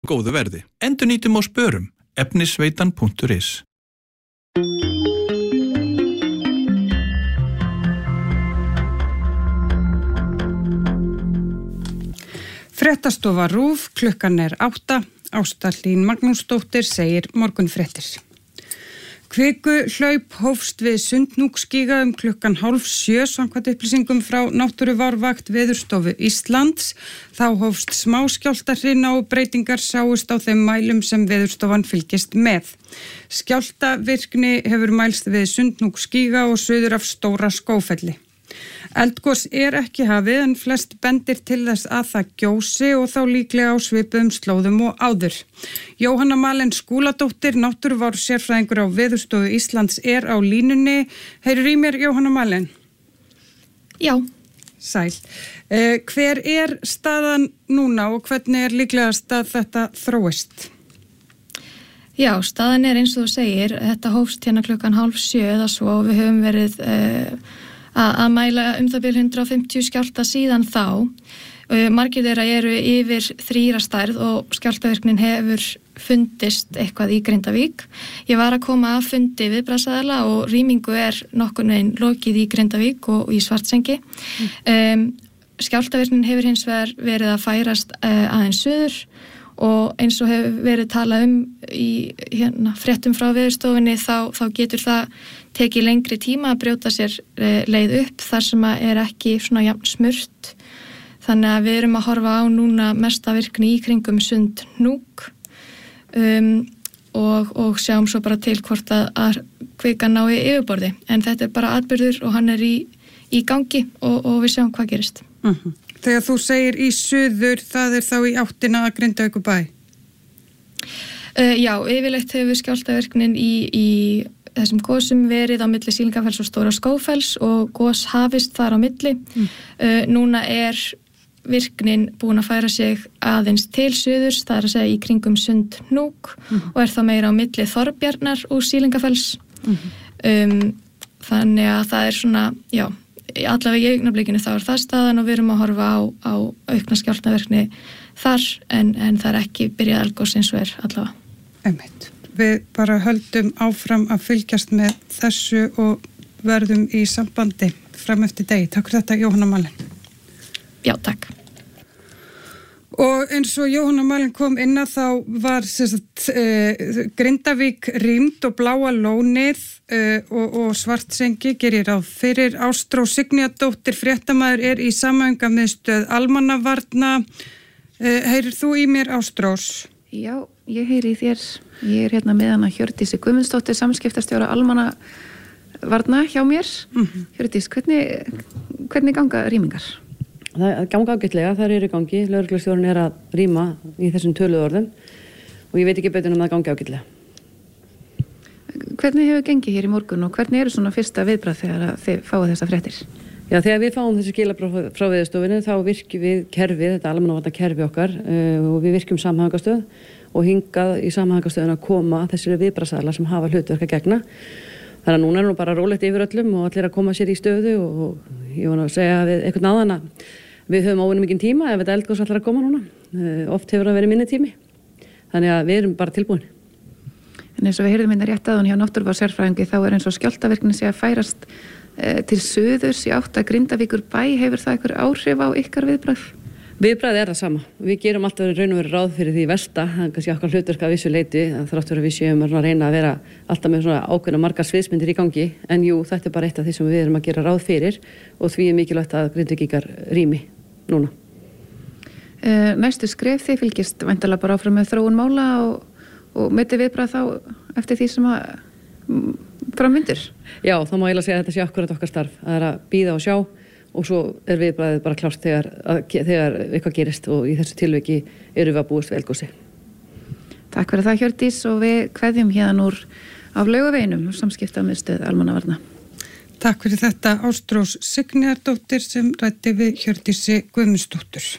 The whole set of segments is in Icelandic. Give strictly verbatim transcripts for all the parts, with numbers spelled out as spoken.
góðu verði. Endurnýtum og spörum. efnisveitan punktur is. Fréttastofa RÚV, klukkan er átta. Ásta Hlín Magnúsdóttir segir morgunfréttir. Kviku hlaup hófst við Sundhnúksgíga um klukkan hálf sjö samkvæmt upplýsingum frá Náttúruvárvakt Veðurstofu Íslands. Þá hófst smáskjálftahrina og breytingar sáust á þeim mælum sem Veðurstofan fylgist með. Skjálftavirkni hefur mælst við Sundhnúksgíga og suður af Stóra Skógfelli. Eldgos er ekki hafið en flest bendir til þess að það gjósi og þá líklega á svipuðum slóðum og áður. Jóhanna Malen Skúladóttir, náttúruvár sérfræðingur á Veðurstofu Íslands er á línunni. Heyrir í mér, Jóhanna Malen? Já. Sæl. Eh, hver er staðan núna og hvernig er líklegast að þetta þróist? Já, staðan er eins og þú segir, þetta hófst hérna klukkan hálf sjö eða svo og við höfum verið uh, að mæla um það bil hundrað og fimmtíu skjálfta síðan þá. Margir þeirra eru yfir þríra stærð og skjálftavirknin hefur fundist eitthvað í Grindavík. Ég var að koma að fundi viðbragðsaðila og rýmingu er nokkurn veginn lokið í Grindavík og í Svartsengi. Mm. Um, skjálftavirknin hefur hins vegar verið að færast uh, aðeins suður og eins og hefur verið talað um í hérna, fréttum frá Veðurstofunni þá, þá getur það tekið lengri tíma að brjóta sér e, leið upp þar sem að er ekki svona jafn smurt. Þannig að við erum að horfa á núna mesta virkni í kringum Sundhnúk um, og, og sjáum svo bara til hvort að, að kvikan nái yfirborði. En þetta er bara atburður og hann er í, í gangi og, og við sjáum hvað gerist. Mhm. Þegar þú segir í suður, það er þá í áttina að Grindavíkurbæ? Uh, já, yfirleitt hefur skjálftavirknin í, í þessum gosum verið á milli Sýlingafells og Stóra Skógfells og gos hafist þar á milli. Mm. Uh, núna er virknin búin að færa sig aðeins til suðurs, það er að segja í kringum Sundhnúk mm. og er það meira á milli Þorbjarnar og Sýlingafells. Mm. Um, þannig að það er svona, já, allavega í augnablikinu þá er það staðan og við erum að horfa á, á aukna skjálftavirkni þar en, en það er ekki byrjað eldgos eins og er allavega. Einmitt. Við bara höldum áfram að fylgjast með þessu og verðum í sambandi fram eftir degi. Takk fyrir þetta, Jóhanna Malen. Já, takk. Og eins og Jóhanna Malen kom inn að þá var sagt, uh, Grindavík rýmd og Bláa lónið uh, og, og Svartsengi gerir ráð fyrir. Ástrós Signíadóttir, fréttamaður, er í samhæfingarmiðstöð almannavarna. Uh, heyrir þú í mér, Ástrós? Já, ég heyri í þér. Ég er hérna með hana Hjördísi Guðmundsdóttir, samskiptastjóra almannavarna hjá mér. Mm-hmm. Hjördís, hvernig, hvernig ganga rýmingar? Það ganga ágætlega, það eru í gangi, lögreglustjórinn er að rýma í þessum töluðu orðum og ég veit ekki betur en að það gangi ágætlega. Hvernig hefur gengið hér í morgun og hvernig eru svona fyrsta viðbragð þegar þið fáið þessa fréttir? Já, þegar við fáum þessi skilaboð frá Veðurstofunni þá virkjum við kerfið, þetta almannavarna kerfi okkar uh, og við virkjum samhæfingarstöð og hingað í samhæfingarstöðuna að koma þessari viðbragðsaðilar sem hafa hlutverk að gegna. Þannig að núna er nú bara rólegt yfir öllum og allir að koma sér í stöðu og ég vona að segja við einhvern aðan að við höfum óvenju mikinn tíma ef þetta eldgos allir að koma núna. Uh, oft hefur það verið minni tími. Þannig að við erum bara tilbúin. En eins og við heyrðum minna rétt aðun hjá náttúruvár sérfræðingi þá er eins og skjálftavirkni sé að færast uh, til suðurs í átt að Grindavíkurbæ. Hefur það einhver áhrif á ykkar viðbragð? Viðbragð er það sama. Við gerum alltaf raun og veru ráð fyrir því versta, það er kannski okkar hlutverk að vissu leyti, þrátt fyrir að við séum að reyna að vera alltaf með svona ákveðna margar sviðsmyndir í gangi, en jú, þetta er bara eitt af því sem við erum að gera ráð fyrir og því er mikilvægt að Grindvíkingar rými núna. Uh, næstu skref þið fylgist væntanlega bara áfram með þróun mála og, og metið viðbragð þá eftir því sem að mm, framvindur? Já, þá má ég að segja að þetta sé akkurat okkar starf, það er að bíða og sjá og svo er viðbragðið bara klárt þegar, að, þegar eitthvað gerist og í þessu tilviki eru við að búast við eldgosi. Takk fyrir það, Hjördís, og við kveðjum hérna úr af Laugaveginum samskiptamiðstöð almannavarna. Takk fyrir þetta, Ástrós Signíadóttir sem ræddi við Hjördísi Guðmundsdóttur.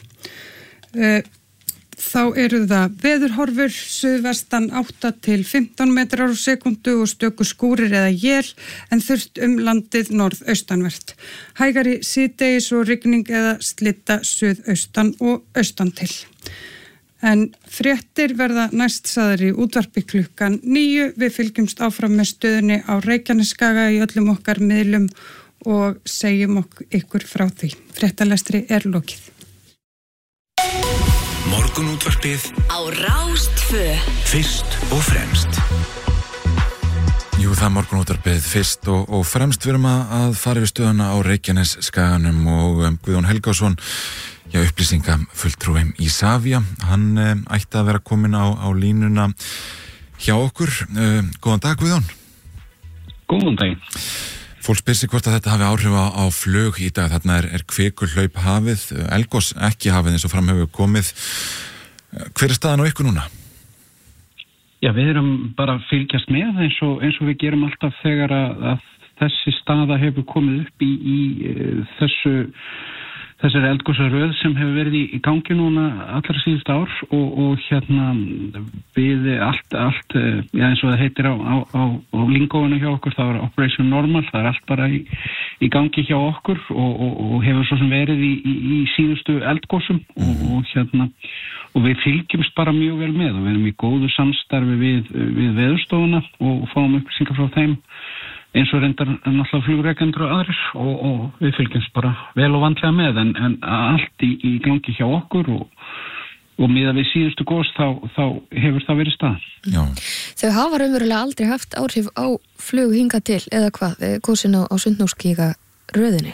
Þá eru það veðurhorfur, suðvestan átta til fimmtán metrar á sekundu og stöku skúrir eða él en þurrt um landið norðaustanvert. Hægari síðdegis og rigning eða slitta suðaustan og austan til. En fréttir verða næst sagðar í útvarpi klukkan níu. Við fylgjumst áfram með stöðunni á Reykjanesskaga í öllum okkar miðlum og segjum okkur ykkur frá því. Fréttalestri er lokið. Morgunútvarpið á Rás tvö. Fyrst og fremst. Jú, það er morgunútvarpið fyrst og, og fremst. Við erum að fara yfir stöðuna á Reykjanesskaganum og um, Guðjón Helgason, já, upplýsinga fulltrúi Isavia, hann um, ætti að vera komin á, á línuna hjá okkur. Uh, góðan dag, Guðjón. Góðan dag. Fólk spyr sig hvort að þetta hafi áhrif á, á flug í dag. Þarna er, er kvikulhlaup hafið, Elgos ekki hafið eins og fram hefur komið. Hver er staðan á ykkur núna? Já, við erum bara að fylgjast með eins og, eins og við gerum alltaf þegar að, að þessi staða hefur komið upp í, í uh, þessu þessari eldgosaröð sem hefur verið í, í gangi núna allra síðust ár og, og hérna við allt, allt já, eins og það heitir á, á, á, á lingóinu hjá okkur, það var Operation Normal, það er allt bara í, í gangi hjá okkur og, og, og hefur svo sem verið í, í, í síðustu eldgosum og, og hérna og við fylgjumst bara mjög vel með og við erum í góðu samstarfi við, við veðurstofuna og fáum upplýsingar frá þeim eins og reyndar náttúrulega flugrekendur og aðrir og, og við fylgjumst bara vel og vandlega með en, en allt í, í gangi hjá okkur og, og miðað við síðustu gos þá, þá hefur það verið stað. Já. Þau hafa raunverulega aldrei haft áhrif á flug hingað til eða hvað, gosin á, á Sundhnúksgíga röðinni?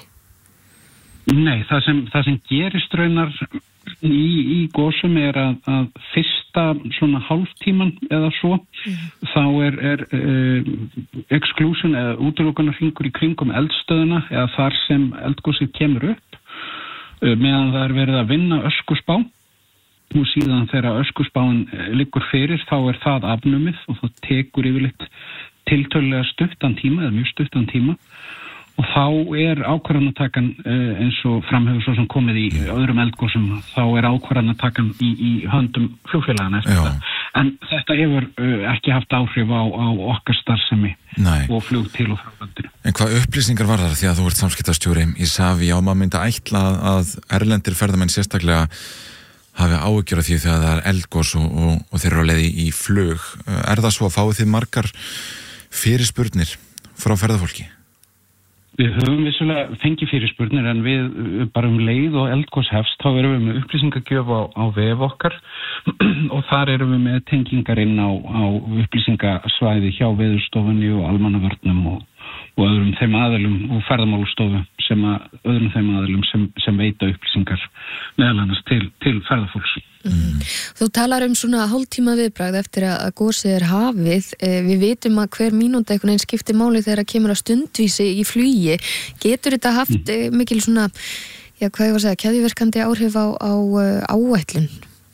Nei, það sem, það sem gerist raunar í, í gósum er að, að fyrsta svona hálftíman eða svo mm. þá er, er uh, exclusion eða útilokunarhringur í kringum eldstöðuna eða þar sem eldgósið kemur upp uh, meðan það er verið að vinna öskuspá og síðan þegar öskuspáin liggur fyrir þá er það afnumið og það tekur yfirleitt tiltölulega stuttan tíma eða mjög stuttan tíma og þá er ákvarðanatakan eins og framhefur svo sem komið í öðrum eldgosum, þá er ákvarðanatakan í, í höndum flugfélagana eftir þetta. En þetta hefur ekki haft áhrif á, á okkar starfsemi Nei. Og flug til og frá landinu. En hvað upplýsingar var það því að þú ert samskiptastjóri í Isavia og maður myndi ætla að erlendir ferðamenn sérstaklega hafi áhyggjur af því þegar það er eldgos og, og, og þeir eru á leiði í flug. Er það svo að fáið þið margar fyrirspurnir frá ferðafólki? Við höfum vissulega fengið fyrirspurnir en við bara um leið og eldgos hefst þá erum við með upplýsingagjöf á, á vef okkar og þar erum við með tengingar inn á, á upplýsingasvæði hjá veðurstofunni og almannavörnum og, og öðrum þeim aðilum og ferðamálastofu sem að öðrum þeim aðilum sem, sem veita upplýsingar meðal annars til, til ferðafólks. Mm. Þú talar um svona hálftíma viðbragð eftir að gósið er hafið. Við vitum að hver mínúta einhvern veginn skiptir máli þegar það kemur að stundvísi í flugi. Getur þetta haft mm. mikil svona, já hvað ég var að segja, keðjuverkandi áhrif á, á áætlun?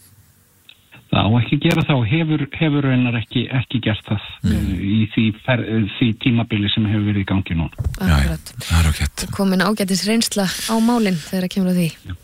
Það á ekki gera þá, hefur, hefur raunar ekki, ekki gert það mm. í því, fer, því tímabili sem hefur verið í gangi núna. Akkurat. Það er ágætt. Komin ágætis reynsla á málinn þegar það kemur að því. Já.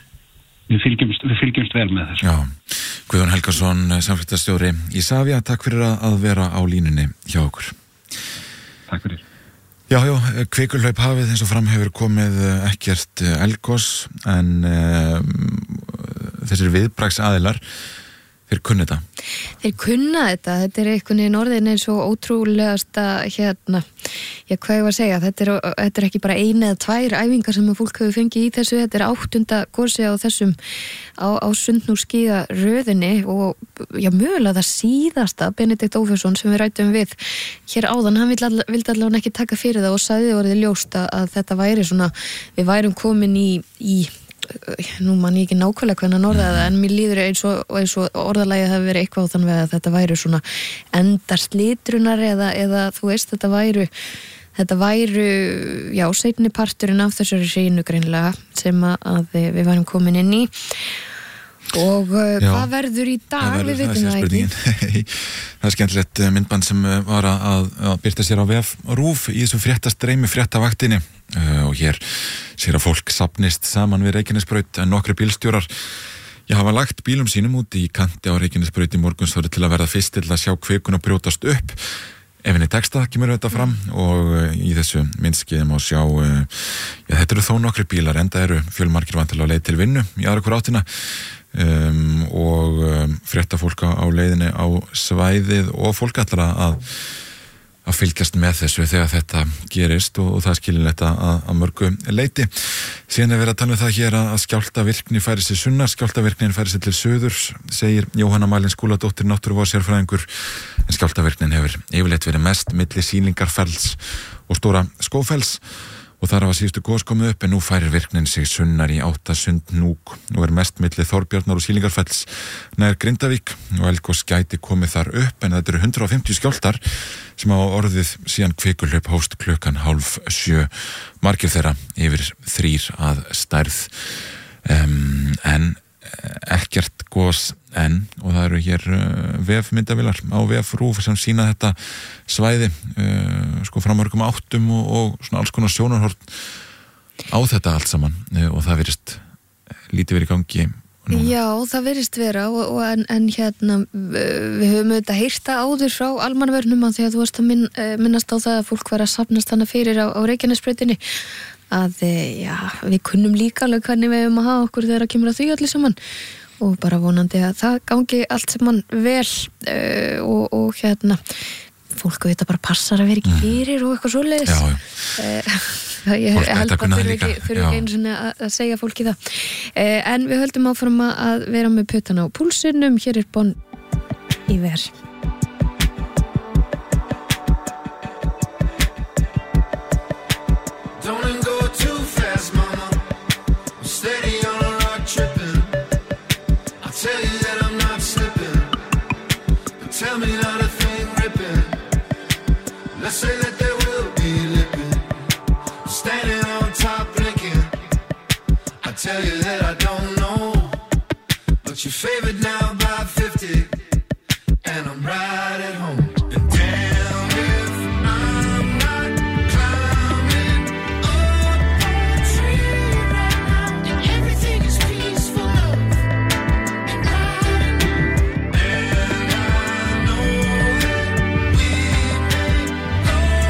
Við fylgjumst, við fylgjumst vel með þessu. Já, Guðjón Helgason, samfélagstjóri Isavia, takk fyrir að vera á línunni hjá okkur. Takk fyrir. Já, já, kvikulhlaup hafið eins og fram hefur komið ekkert eldgos en um, þessir viðbragðs aðilar þeir kunna þetta. Þeir kunna þetta, þetta er einhvern veginn orðin eins og ótrúlegasta hérna, já hvað ég var að segja, þetta er, þetta er ekki bara eina eða tvær æfingar sem að fólk hefur fengið í þessu, þetta er áttunda gosi á þessum, á, á Sundhnúksgíga röðinni og já mögulega það síðasta, Benedikt Ófjósson sem við rættum við hér áðan, hann vildi allavega ekki taka fyrir það og sagði orðið ljóst að þetta væri svona, við værum komin í, í nú man ég ekki nákvæmlega hvernig hann orðaði það en mér líður eins og, eins og orðalagið hafi verið eitthvað á þann veg að þetta væru svona endarslitrunar eða, eða þú veist þetta væru þetta væru, já, seinni parturinn af þessari hreinu greinlega sem að við værum komin inn í og já, hvað verður í dag, verður, við veitum það ekki. Það er skemmtilegt myndband sem var að, að byrta sér á vef RÚV í þessu fréttastreymi, fréttavaktinni og hér sér að fólk safnist saman við Reykjanesbraut en nokkri bílstjórar ég hafa lagt bílum sínum út í kanti á Reykjanesbraut í morgunsvöru til að verða fyrst til að sjá kvikuna brjótast upp. Ef henni texta kemur þetta fram og í þessu myndskeiði má sjá já, þetta eru þó nokkri bílar enda eru fjölmargir vantilega á leið til vinnu í aðra hver áttina um, og um, fréttafólk á leiðinni á svæðið og fólk allra að að fylgjast með þessu þegar þetta gerist og, og það skilinlegt að, að mörgu leiti. Síðan er verið að tala um það hér að skjálftavirkni færi sig sunnar, skjálftavirknin færi sig til suðurs, segir Jóhanna Malin Skúladóttir, náttúruvárssérfræðingur, en skjálftavirknin hefur yfirleitt verið mest milli Sýlingarfells og Stóra Skógfells og þar hafa síðustu gos komið upp en nú færir virknin sig sunnar í Áttasund-Núk og er mest milli Þorbjarnar og Sýlingarfells nær Grindavík og eldgos gæti komið þar upp en þetta eru hundrað og fimmtíu skjálftar sem á orðið síðan kvikuhlaup hófst klukkan hálf sjö, margir þeirra yfir þrír að stærð um, en ekkert gos enn og það eru hér uh, vefmyndavilar á vefrúf sem sína þetta svæði uh, sko frá mörgum áttum og, og svona alls konar sjónarhorn á þetta allt saman uh, og það virðist lítið verið í gangi núna. Já, það virðist vera og, og en, en hérna við höfum auðvitað heyrta áður frá almannavörnum að því að þú varst að minn, minnast á það að fólk var að safnast hana fyrir á, á Reykjanesbrautinni að já, við kunnum líka alveg hvernig við höfum að hafa okkur þegar að kemur að því allir saman og bara vonandi að það gangi allt saman vel uh, og, og hérna fólk auðvitað bara passar að vera ekki fyrir og eitthvað svoleiðis já, já. Uh, ég held að þurfi ekki, ekki einu svona að, að segja fólki það uh, en við höldum áfram að vera með puttana á púlsinum, hér er Bon Iver. Let's say that there will be lipping, standing on top drinking. I tell you that I don't know, but you're favored now by fifty, and I'm right at home. And damn if I'm not climbing up a tree right now, and everything is peaceful love and riding. And I know that we may go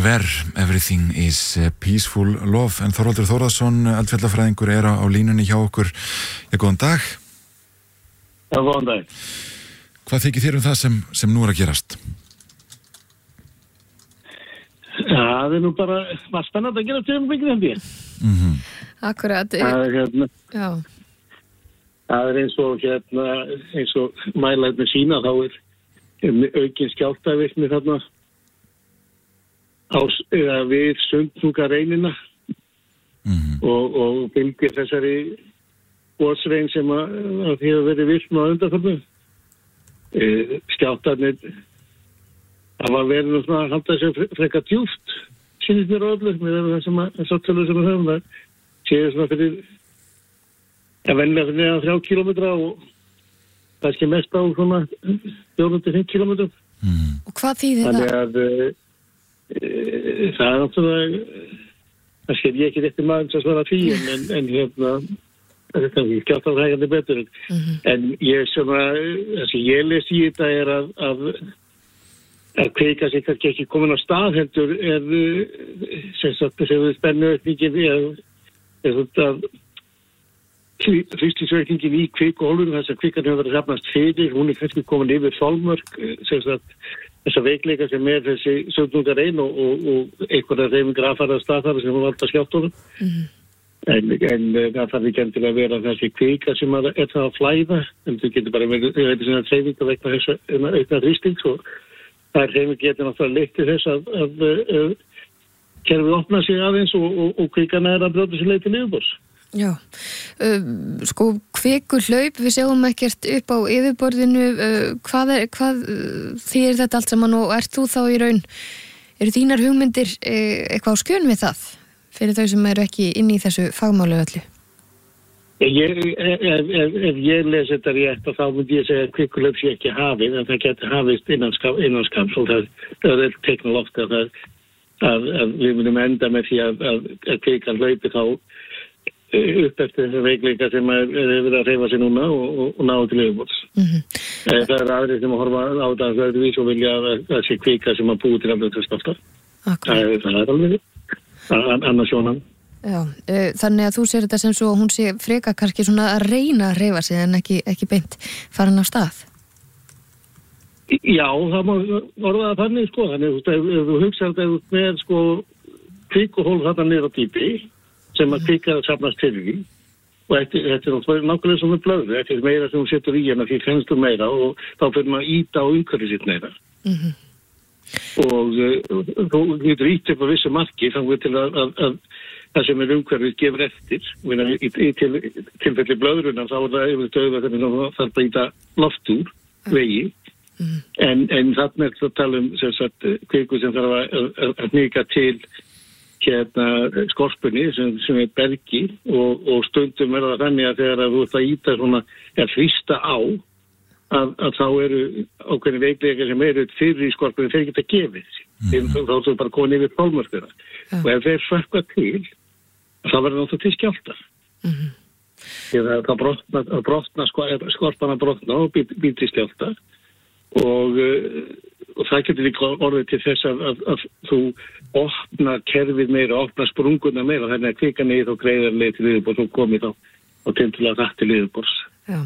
Univer, Everything is Peaceful Love. En Þorvaldur Þórðarsson, eldfjallafræðingur, er á, á línunni hjá okkur. Já, góðan dag. Já, góðan dag. Hvað þykir þér um það sem, sem nú er að gerast? Já, það er nú bara, var spennandi að gera tveim byggðið hefði ég. Mm-hmm. Akkurat. Það er hérna, já. Það er eins og hérna, eins og mælaðið með sína, þá er aukinn skjálftavirkni þarna á, eða við Sundhnúkareinina mm-hmm. og, og bylgir þessari gósrein sem að, að því að verið vilt með undanförnu. E, skjálftarnir, það var verið nú svona að halda þessu frekar djúft, sýnist mér á öllu, með það sem að, þess aftölu sem við höfum, það séu svona fyrir, að venlega fyrir neðan þrjá kílómetra og kannski mest á svona fjórum til fimm kílómetrum. Mm. Og hvað þýðir það? Þannig að e, e, það er náttúrulega, það sker ég ekki rétti maður sem svara því, en, en, en hérna, þetta er ekki alltaf hægandi betur. Mm-hmm. En ég svona, það sem ég les í þetta er að, að, að kvika sig kannski ekki komin á stað heldur er, sem sagt, sem við spennu aukningin er, er þetta þrýstingsaukningin í kvikuhólfinu, þess að kvikan hefur verið safnast fyrir, hún er kannski komin yfir þolmörk, sem sagt, þessa veikleika sem er þessi Sundhnúkarein og, og, og einhverja reyfingar aðfara staðfara sem valda skjálftunum. Mm-hmm. En, en það þarf ekki endilega að vera þessi kvika sem er það að flæða, en þú getur bara með þetta reyfingar vegna þess að aukna þrýstings og það er reyfingar getur náttúrulega leitt til þess að, að, að kerfið opna sig aðeins og, og, og kvikana er að brjóta sér leið til yfirbors. Já, uh, sko kvikuhlaup, við sjáum ekkert upp á yfirborðinu, uh, hvað, er, hvað uh, þýðir þetta allt saman og ert þú þá í raun, eru þínar hugmyndir uh, eitthvað á skjön við það fyrir þau sem eru ekki inn í þessu fagmálu öllu? Ég, ef, ef, ef ég les þetta rétt þá myndi ég segja að kvikuhlaup sé ekki hafið, en það getur hafist innanskams og það, það er teikna loft að, að, að við munum enda með því að, að, að kvikan hlaupi þá upp eftir þessu veikleika sem er, er verið að reyfa sig núna og, og, og ná til yfirbors. Mm-hmm. Það er aðrið sem að horfa á það öðruvís og vilja að það sé kvika sem að búi til að blöta skaftar. Það er það er alveg annars sjónan. Já, uh, þannig að þú sér þetta sem svo hún sé freka kannski svona að reyna að reyfa sig en ekki, ekki beint farin af stað. Já, það má orða það þannig sko, þannig ef, ef þú hugsaður þetta með sko kvikuhól þarna niður á dýpi sem að kvika að safnast til því og þetta, þetta er nákvæmlega svona blöðu, þetta er meira sem hún setur í hana því fennstu meira og þá fyrir maður að íta á umhverfið sitt meira. Mm-hmm. Og uh, þú getur ítt upp á vissu marki þannig til að, að, að það sem er umhverfið gefur eftir. Í, í til, tilfelli blöðruna þá er það yfir döða þannig að það þarf að íta loft úr vegi. Mm. En, en þarna er það að tala um sem sagt, kviku sem þarf að, að, að hnika til hérna skorpunni sem, sem er bergi og, og stundum er það þannig að þegar að þú ert að íta svona að þrýsta á að, að þá eru ákveðin veikleika sem eru fyrir í skorpunni þeir geta gefið mm-hmm. þá þú bara komið yfir þolmörkuna yeah. og ef þeir sökka til þá verður náttúrulega til skjálftar mm-hmm. þegar það brotna, brotna skorpan að brotna og býr, býr til skjálftar og og það getur líka orðið til þess að, að, að þú opna kerfið meira, opna sprunguna meira, þannig að kvika niður og greiðar leið til yfirbors og komið þá og til til að það til yfirbors. Já.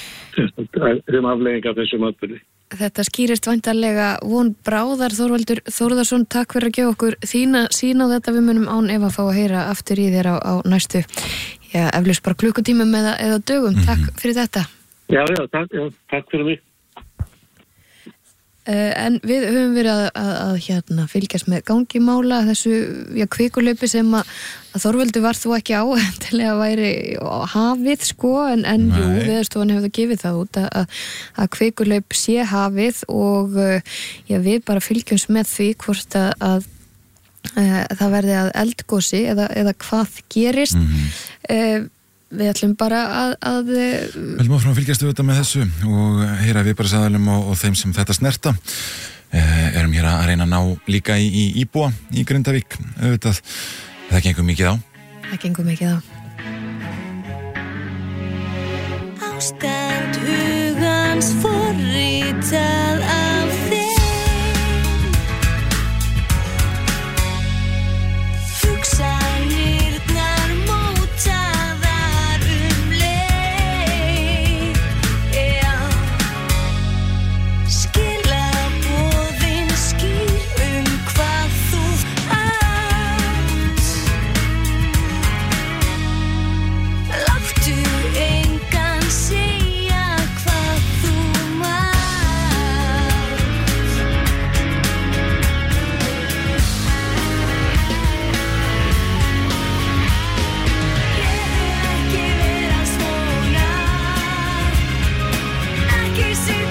Þeim aflegginga af þessum atburði. Þetta skýrist væntanlega von bráðar. Þorvaldur Þórðarsson, takk fyrir að gefa okkur þína sín á þetta, við munum án ef að fá að heyra aftur í þér á, á næstu, já, eflaust bara klukkutímum eða, eða dögum. Mm-hmm. Takk fyrir þetta. Já, já, takk, já, takk fyrir mig. Uh, en við höfum verið að, að, að hérna, fylgjast með gangimála þessu já, kvikulaupi sem að, að Þorvaldur var þú ekki á til að væri hafið sko en, en jú, Veðurstofan hefur það gefið það út að, að, að kvikulaup sé hafið og uh, já, við bara fylgjumst með því hvort að, að uh, það verði að eldgosi eða, eða hvað gerist mm-hmm. uh, Við ætlum bara að... að Við ætlum áfram að fylgjast við þetta með þessu og heyra við bara sæðalum og, og þeim sem þetta snerta. Eh, erum hér að reyna að ná líka í, í íbúa í Grindavík. Auðvitað, það gengur mikið á. Það gengur mikið á. Ástand hugans forritað af þér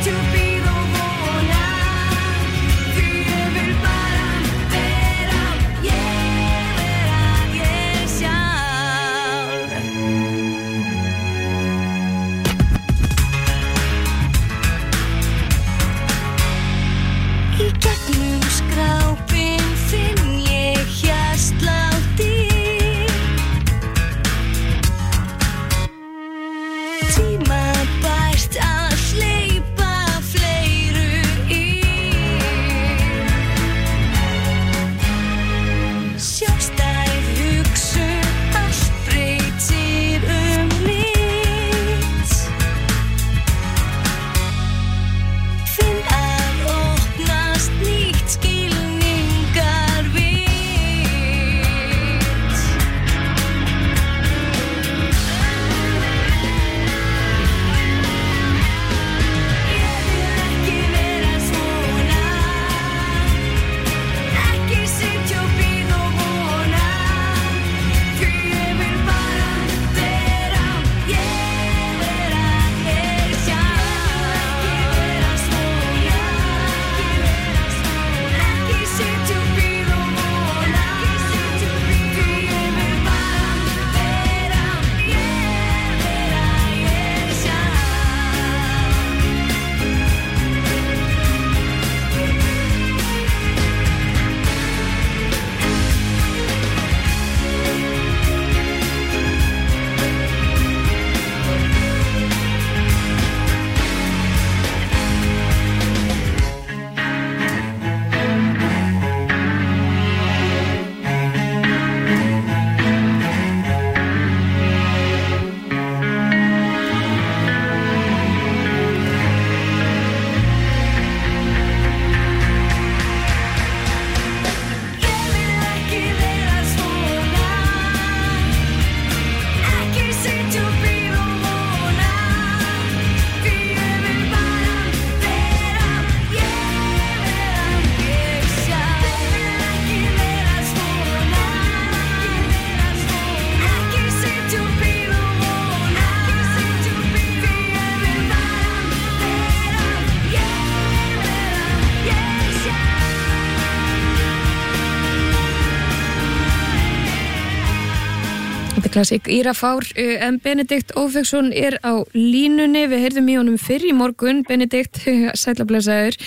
Klassik Íra Fár, en Benedikt Ófeigsson er á línunni. Við heyrðum í honum fyrr í morgun. Benedikt, sælablessaður.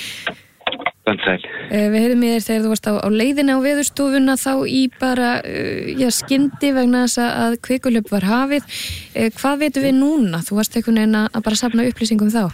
Þann sæl. Við heyrðum í þér þegar þú varst á, á leiðinni á veðurstofuna þá í bara, já, skyndi vegna þess að kvikulöp var hafið. Hvað veitum við núna? Þú varst einhvern veginn að bara safna upplýsingum þá.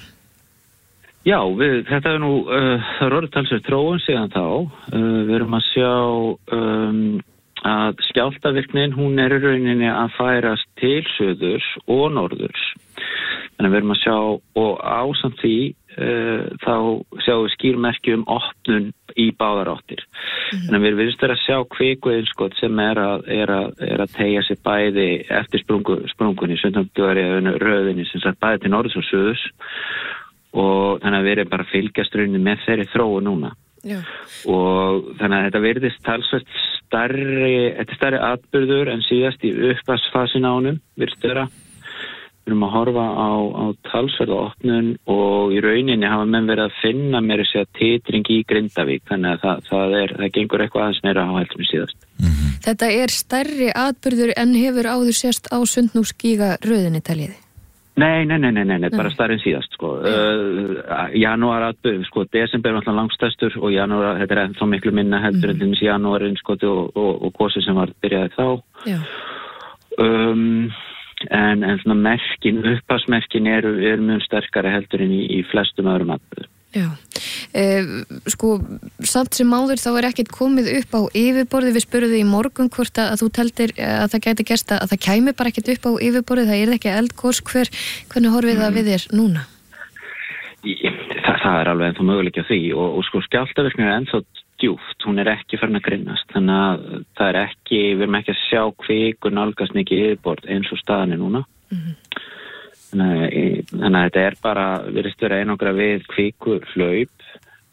Já, við, þetta er nú, uh, það er orðið talsverð þróun síðan þá. Uh, við erum að sjá um, að skjálftavirknin, hún er í rauninni að færast til söðurs og norðurs. Þannig að við erum að sjá, og ásamt því, uh, þá sjáum við skýrmerki um opnun í báðar áttir. Mm. Þannig að við virðumst vera að sjá kvikuinnskot sem er að, er að, er að teygja sig bæði eftir sprungu, sprungunni, sundamgjóðari röðinni, sem sagt bæði til norðurs og söðurs. Og þannig að við erum bara að fylgjast rauninni með þeirri þróu núna. Já. Og þannig að þetta virðist talsvægt starri, þetta er starri atburður en síðast í uppvarsfasin ánum virðist vera. Við erum að horfa á, á talsverða opnun og í rauninni hafa menn verið að finna meira sér titring í Grindavík, þannig að það, það, er, það gengur eitthvað aðeins meira á heldur með síðast. Mm-hmm. Þetta er starri atburður en hefur áður sérst á Sundhnúksgíga röðinni taljiði? Nei, nei, nei, nei, nei, nei, bara starri en síðast, sko. Uh, janúar atbyrð, sko, desember er alltaf langstæstur og janúar, þetta er ennþá miklu minna heldur mm. en janúarinn, sko, og, og, og gósið sem var byrjaði þá. Já. Um, en, en svona merkin, upphafsmerkin eru, eru mjög sterkari heldur en í, í flestum öðrum atbyrðum. Já, eh, sko, samt sem áður þá er ekkert komið upp á yfirborði. Við spurðum í morgun hvort að, að þú teldir að það gæti gerst að það kæmi bara ekkert upp á yfirborði, það er ekki eldgos, hver, hvernig horfið mm. það við þér núna? Það, það er alveg ennþá möguleiki á því og, og sko skjálftavirknin er ennþá djúpt, hún er ekki farin að grinnast, þannig að það er ekki, við erum ekki að sjá kviku nálgast mikið yfirborð eins og staðan er núna. Mm. Þannig að þetta er bara, virðist vera einangra við kvikur hlaup,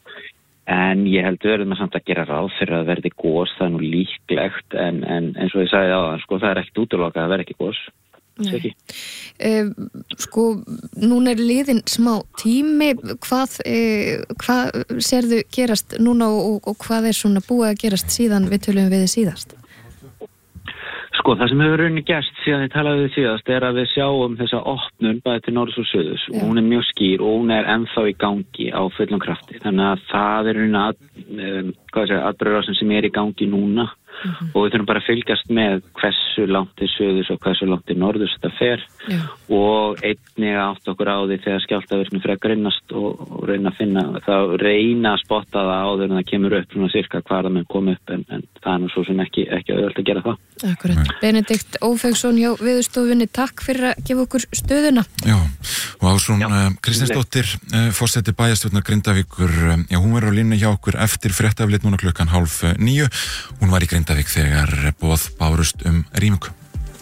en ég held við verðum að samt að gera ráð fyrir að verði gos, það er nú líklegt, en, en eins og ég sagði á það, sko, það er ekkert útilokað að verði ekki gos. ekki. Uh, sko, núna er liðin smá tími, hvað, uh, hvað sérðu gerast núna og, og hvað er svona búið að gerast síðan við tölum við þið síðast? Sko, það sem hefur rauninni gerst síðan ég talaði við síðast er að við sjáum þessa opnun bæði til norðurs og suðurs og hún er mjög skýr og hún er ennþá í gangi á fullum krafti. Þannig að það er rauninni að, um, hvað sé, atburðarásin sem er í gangi núna mm-hmm. og við þurfum bara að fylgjast með hversu langt til suðurs og hversu langt til norðurs þetta fer Já. Og einnig átt okkur á því þegar skjálftavirkni fyrir að grinnast og, og reyna að finna, þá reyna að spotta það áður en það kemur upp svona cirka hvar það mun koma upp en, en það er nú svo sem ekki, ekki auðvelt að gera það. Akkurat. Benedikt Ófeigsson hjá Veðurstofunni, takk fyrir að gefa okkur stöðuna. Já, og Ásrún uh, Kristinsdóttir, uh, forseti bæjarstjórnar Grindavíkur, uh, já, hún verður á línni hjá okkur eftir fréttaflit núna klukkan hálf uh, níu. Hún var í Grindavík þegar boð bárust um rýmingu.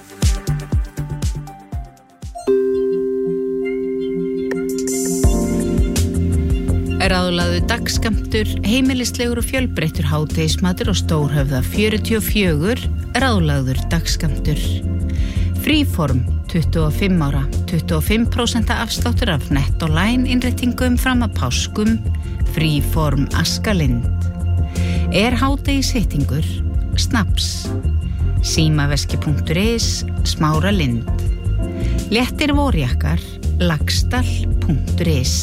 Ráðlagður dagskammtur, heimilislegur og fjölbreyttur hádegismatur og stórhöfða fjörutíu og fjögur, ráðlagður dagskammtur. Fríform, tuttugu og fimm ára, tuttugu og fimm prósent afsláttur af nett og line innréttingum fram að páskum, Fríform Askalind. Er hádegishittingur, snaps, símaveski punktur is, Smára Lind. Léttir vorjakkar, lagstall punktur is.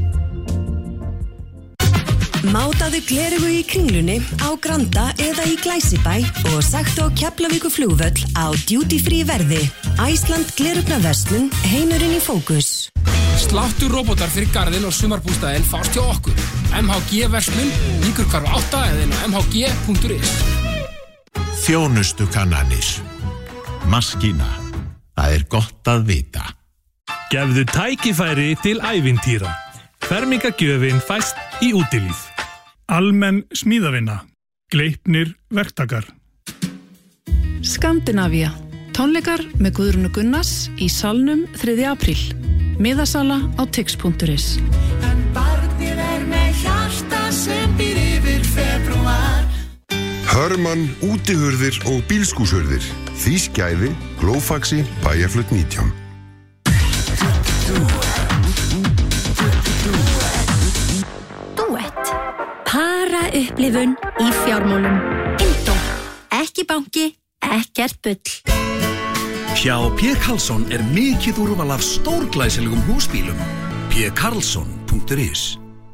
Mátaðu glerugu í Kringlunni, á Granda eða í Glæsibæ og sagt á Keflavíkurflugvöll á duty free verði. Æsland glerugnaverslun, heimurinn í fókus. Sláttur robotar fyrir garðin og sumarbústaðinn fást hjá okkur. M H G verslun, Víkurhvarfi átta eða inn á m h g punktur is. Þjónustu kannanir. Maskína. Það er gott að vita. Gefðu tækifæri til ævintýra. Fermingagjöfin fæst í útilíf. Almenn smíðavinna. Gleipnir verktakar. Skandinavía. Tónleikar með Guðrúnu Gunnars í salnum þriðja apríl. Miðasala á tix punktur is. En barnið er með hjarta sem býr yfir febrúar. Hörmann, útihurðir og bílskúshurðir. Þýskæði, Glófaxi, Bæjarflöt nítján. Duett. Para upplifun í fjármálum. Indó. Ekki banki, ekkert bull. Hjá P. Karlsson er mikið úrval af stórglæsilegum húsbílum. p karlsson punktur is.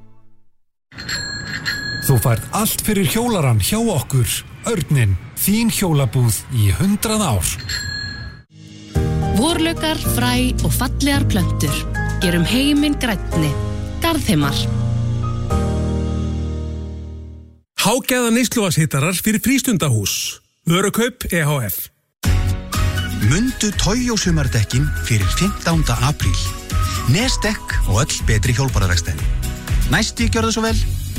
Þú færð allt fyrir hjólaran hjá okkur. Örninn, þín hjólabúð í hundrað ár. Vorlaukar, fræ og fallegar plöntur. Gerum heiminn grænni. Garðheimar. Hágæða neysluvatnshitarar fyrir frístundahús. Vörukaup E H F. Mundu Toyo sumardekkin fyrir fimmtánda apríl. Nesdekk og öll betri hjólbaraverkstæði. Næsti gjörðu svo vel.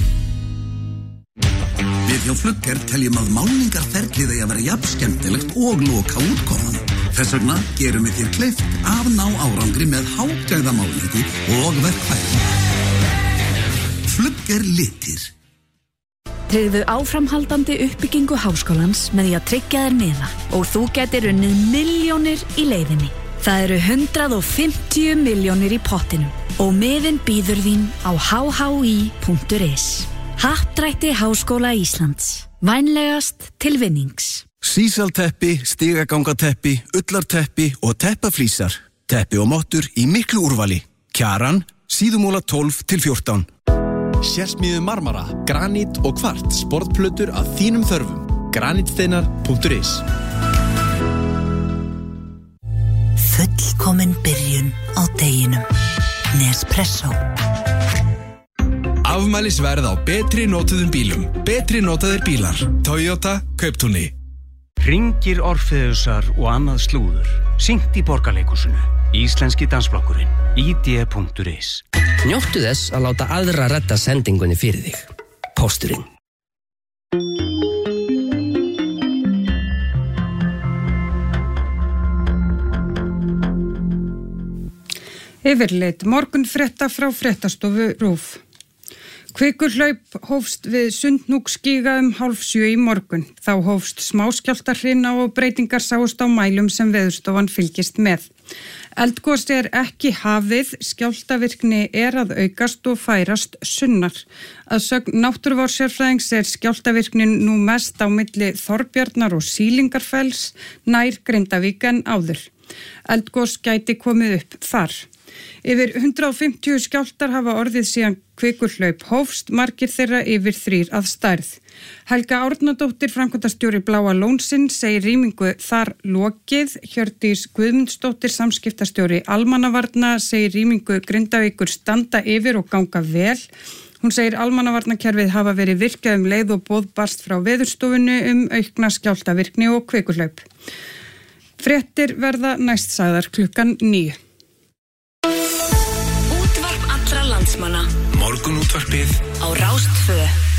Við hjá Flugger teljum að málningarferlið eigi að vera jafn skemmtilegt og loka útkoman. Þess vegna gerum við þér kleift að ná árangri með hágæða málningu og verkfæri. Flugger litir. Tryggðu áframhaldandi uppbyggingu háskólans með því að tryggja þér miða og þú getur unnið milljónir í leiðinni. Það eru hundrað og fimmtíu milljónir í pottinum og miðinn býður þín á h h i punktur is. Happdrætti Háskóla Íslands. Vænlegast til vinnings. Sísalteppi, stigagangateppi, ullarteppi og teppaflísar. Teppi og mottur í miklu úrvali. Kjaran, síðumóla tólf til fjórtán. Sérsmíðu marmara, granít og kvart sportplötur að þínum þörfum. granítsteinar punktur is. Fullkomin byrjun á deginum. Nespresso. Afmælisverð á betri notuðum bílum. Betri notaðir bílar. Toyota Kauptúni. Hringir Orfeusar og annað slúður. Syngt í Borgarleikhúsinu. Íslenski dansflokkurinn. í d punktur is. Njóttu þess að láta aðra redda sendingunni fyrir þig. Pósturinn. Yfirleitt morgunfrétta frá fréttastofu RÚV. Kvikuhlaup hófst við Sundhnúksgíga um hálf sjö í morgun. Þá hófst smáskjálftahrina og breytingar sáust á mælum sem Veðurstofan fylgist með. Eldgos er ekki hafið, skjálftavirkni er að aukast og færast sunnar. Að sögn náttúruvárssérfræðings er skjálftavirknin nú mest á milli Þorbjarnar og Sýlingarfells, nær Grindavík en áður. Eldgos gæti komið upp þar. Yfir hundrað og fimmtíu skjálftar hafa orðið síðan kvikuhlaup hófst, margir þeirra yfir þrír að stærð. Helga Árnadóttir, framkvæmdastjóri Bláa lónsins, segir rýmingu þar lokið. Hjördís Guðmundsdóttir, samskiptastjóri Almannavarna, segir rýmingu Grindavíkur standa yfir og ganga vel. Hún segir almannavarnakerfið hafa verið virkað um leið og boð barst frá Veðurstofunni um aukna skjálftavirkni og kvikuhlaup. Fréttir verða næst sagðar klukkan níu. Landsmanna. Morgunútvarpið á Rás tvö.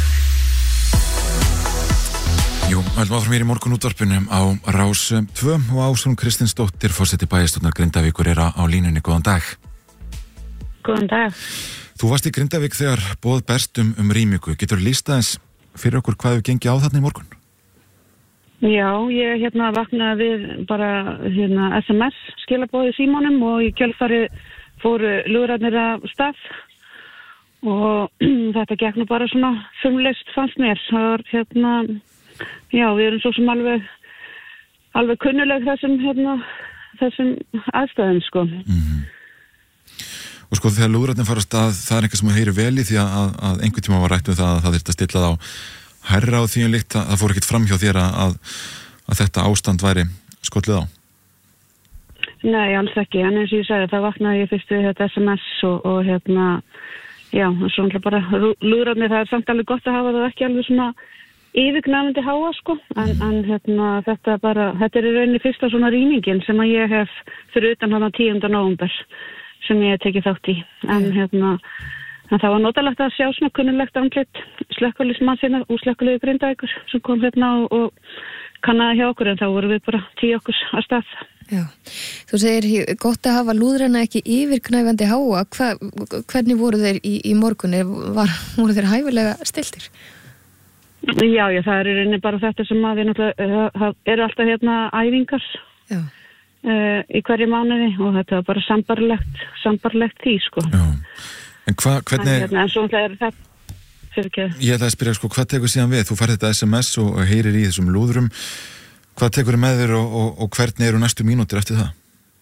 Jú, höldum áfram hér í morgunútvarpinu á Rás tvö og Ásrún Kristinsdóttir, forseti bæjarstjórnar Grindavíkur, er á línunni. Góðan dag. Góðan dag. Þú varst í Grindavík þegar boð berst um, um rýmingu. Getur þú lýst aðeins fyrir okkur hvað við gengið á þarna í morgun? Já, ég hérna vaknaði við bara hérna S M S skilaboði símanum og í kjölfari fóru lúðrarnir af stað og þetta gekk nú bara svona frumleist fannst mér. Það var hérna, já, við erum svo sem alveg, alveg kunnuleg þessum, hérna, þessum aðstæðum, sko. Mm-hmm. Og sko þegar lúðrarnir fara af stað, það er eitthvað sem að heyri vel í því að, að einhvern tíma var rætt um það að það þyrfti að stilla það á hærra á því um líkt að það fór ekkert fram hjá þér að, að þetta ástand væri skollið á. Nei, alls ekki, en eins og ég sagði, það vaknaði ég fyrst við þetta S M S og, og hérna, já, svona bara lúðrarnir, það er samt alveg gott að hafa það ekki alveg svona yfirgnæfandi háa, sko, en, en hérna, þetta bara, þetta er í rauninni fyrsta svona rýmingin sem að ég hef fyrir utan hana tíunda nóvember sem ég hef tekið þátt í, en hérna, en það var notalegt að sjá svona kunnulegt andlit slökkviliðsmannsina úr slökkviliði Grindavíkur sem kom hérna og, og kannaði hjá okkur, en þá voru við bara tíu okkur að stað. Já, þú segir gott að hafa lúðrana ekki yfirgnæfandi háa. Hva, hvernig voru þeir í, í morgun? Var, voru þeir hæfilega stiltir? Já, já, það er í rauninni bara þetta sem að við náttúrulega, það eru alltaf hérna æfingar uh, í hverju mánuði og þetta er bara sambarlegt, sambarlegt því, sko. Já, en hvað, hvernig... En, hérna, en svo er þetta, fyrir ekki. Ég ætla að spyrja, sko, hvað tekur síðan við? Þú færð þetta S M S og heyrir í þessum lúðrum. Hvað tekur þið með þér og, og, og hvernig eru næstu mínútur eftir það?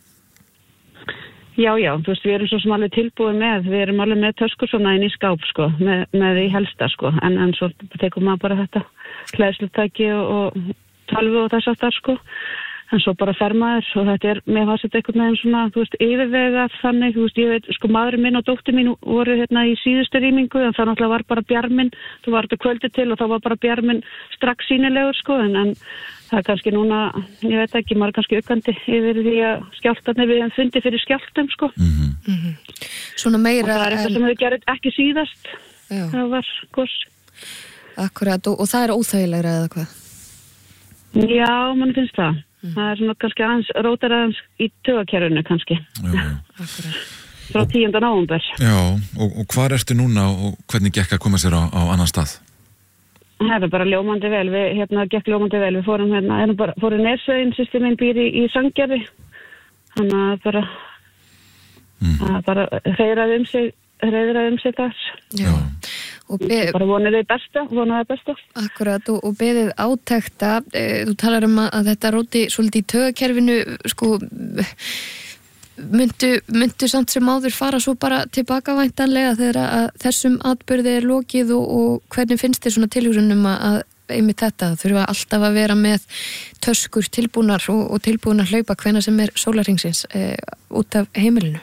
Já, já, þú veist, við erum svo sem alveg tilbúið með, við erum alveg með töskur svona inn í skáp, sko, með, með því helsta, sko, en, en svo tekum maður bara þetta hlæðslutæki og, og tölvu og þess aftar, sko, en svo bara fer maður og þetta er, mér fannst þetta einhvern veginn svona, þú veist, yfirvegað þannig, þú veist, ég veit, sko, maðurinn minn og dóttir mín voru hérna í síðustu rýmingu, en það náttúrulega var bara bjarminn, þú var þetta kvöldi til og þá var bara bjarminn strax sýnilegur, sko, en, en það er kannski núna, ég veit ekki, maður er kannski aukandi yfir því að skjálftarnir við hefum fundið fyrir skjálftum, sko. Mm-hmm. Mm-hmm. Svona meira... Og það er eitthvað en... sem við gerum ekki síðast, já. Það var gos. Akkurat, og, og það er óþægilegra eða hvað? Já, mann finnst það. Mm. Það er svona kannski aðeins, rótar aðeins í taugakerfinu kannski. Já. Frá tíunda nóvember. Já, og, og hvar ertu núna og hvernig gekk að koma sér á, á annan stað? Það er bara ljómandi vel, við hérna gekk ljómandi vel, við fórum hérna, erum bara, fórum Nesvegin, systir minn býr í, í Sandgerði, þannig að bara, mm. að bara hreiðraði um sig, hreiðraði um sig þar. Já. Og beð... bara vonið þau besta, vonið þau besta. Akkurat, og, og beðið áttekta, e, þú talar um að, að þetta róti svolítið í taugakerfinu, sko, myndu, myndu samt sem áður fara svo bara tilbaka væntanlega þegar að þessum atburði er lokið og, og hvernig finnst þér svona tilhugsunum að, að einmitt þetta, þurfa alltaf að vera með töskur tilbúnar og, og tilbúnar hlaupa hvenær sem er sólarhringsins e, út af heimilinu?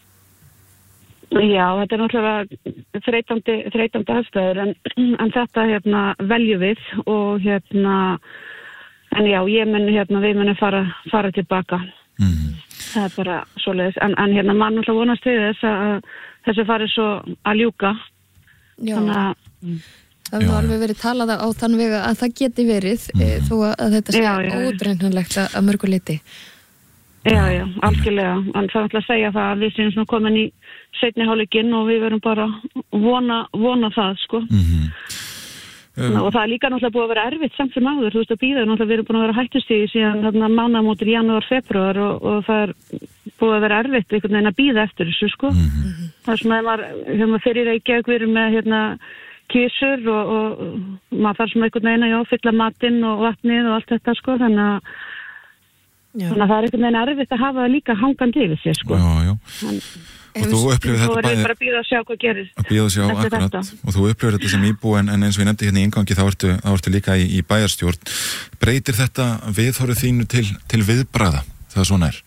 Já, þetta er náttúrulega þreytandi, þreytandi aðstæður en, en þetta hérna veljum við og hérna, en já, ég mun hérna, við munum fara, fara tilbaka. Mm. Það er bara svoleiðis, en, en hérna mann náttúrulega vonast við þess að þessu farið svo að ljúka. Já, að, það hefur alveg verið talað á þann vega að það geti verið mm. e, þó að þetta sé ódreynanlegt að mörgu liti. Já, já, algjörlega. En það er alltaf að segja það að við séum svona komin í seinni hálfleikinn og við verum bara vona, vona það, sko. Mm-hmm. Um, og það er líka náttúrulega búið að vera erfitt samt sem áður, þú veist að býða, náttúrulega við erum búin að vera hættustíði síðan þarna mánaðamótin í janúar, februar og, og það er búið að vera erfitt einhvern veginn að býða eftir þessu, sko. Mm-hmm. Það er svona að maður, hérna fyrir Reykjavík við erum með hérna kísur og, og maður þarf svona einhvern veginn að já, fylla matinn og vatnið og allt þetta, sko, þannig að Já. Þannig að það er einhvern veginn erfitt að hafa það líka hangandi yfir sér, sko. Já, já. En, og þú upplifir þetta bæði... Þú verður bara að býða að sjá hvað gerir. Að býða að sjá, akkurat. Og þú upplifir þetta sem íbú, en, en eins og ég nefndi hérna í inngangi, þá ertu, þá ertu líka í, í bæjarstjórn. Breytir þetta viðhorfið þínu til, til viðbragða, það svona er?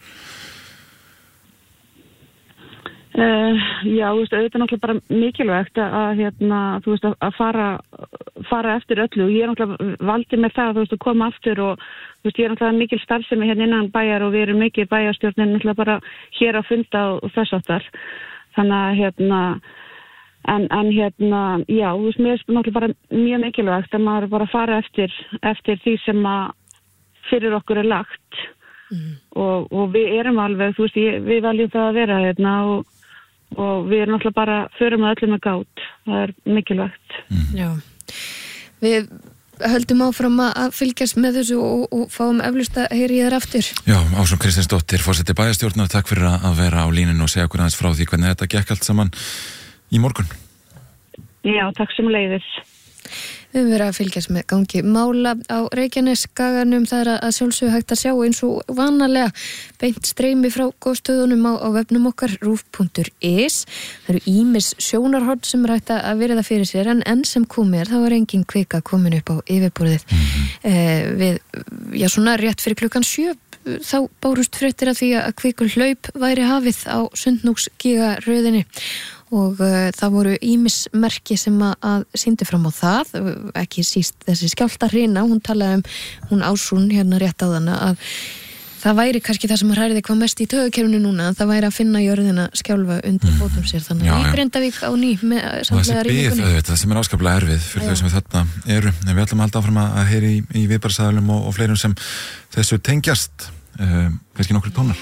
Uh, já, þú veist, auðvitað náttúrulega bara mikilvægt að, að hérna, þú veist, að fara, fara eftir öllu. Ég er náttúrulega valdið með það, þú veist, að koma aftur og þú veist, ég er náttúrulega mikil starfsemi hérna innan bæjar og við erum mikið bæjarstjórnin náttúrulega bara hér að funda og þess áttar. Þannig að, hérna, en, en hérna, já, þú veist, mér er náttúrulega bara mjög mikilvægt að maður bara fara eftir, eftir því sem að fyrir okkur er lagt mm. og, og við erum alveg, þú veist, ég, við valjum það að vera hérna og og við erum alltaf bara förum að öllum með gát, það er mikilvægt. Mm. Já, við höldum áfram að fylgjast með þessu og, og fáum eflust að heyri þér aftur. Já, Ásrún Kristinsdóttir, forseti bæjarstjórnar, takk fyrir að vera á líninu og segja okkur aðeins frá því hvernig þetta gekk allt saman í morgun. Já, takk sem leiðis. Við höfum verið að fylgjast með gangi mála á Reykjanesskaganum. Það er að sjálfsögðu hægt að sjá eins og vanalega beint streymi frá góðstöðunum á, á vefnum okkar rúv punktur is. Það eru ýmis sjónarhorn sem er hægt að verða fyrir sér en enn sem komir þá er engin kvika komin upp á yfirborðið. Mm-hmm. eh, við, já svona rétt fyrir klukkan sjö þá bárust fréttir af því að kvikur hlaup væri hafið á Sundhnúksgígaröðinni og uh, það voru ýmis merki sem að, að sýndi fram á það, ekki síst þessi skjálftahrina, hún talaði um, hún Ásrún hérna rétt á þann að það væri kannski það sem að hræði hvað mest í taugakerfinu núna, það væri að finna jörðina skjálfa undir mm. fótum sér, þannig að í Grindavík á ný með samlega rýmingunni. Og það sem er áskaplega erfið fyrir Já. Þau sem við þarna eru, en við ætlum að halda áfram að heyri í, í viðbarsaðalum og, og fleirum sem þessu tengjast, uh, kannski nokkru tónar.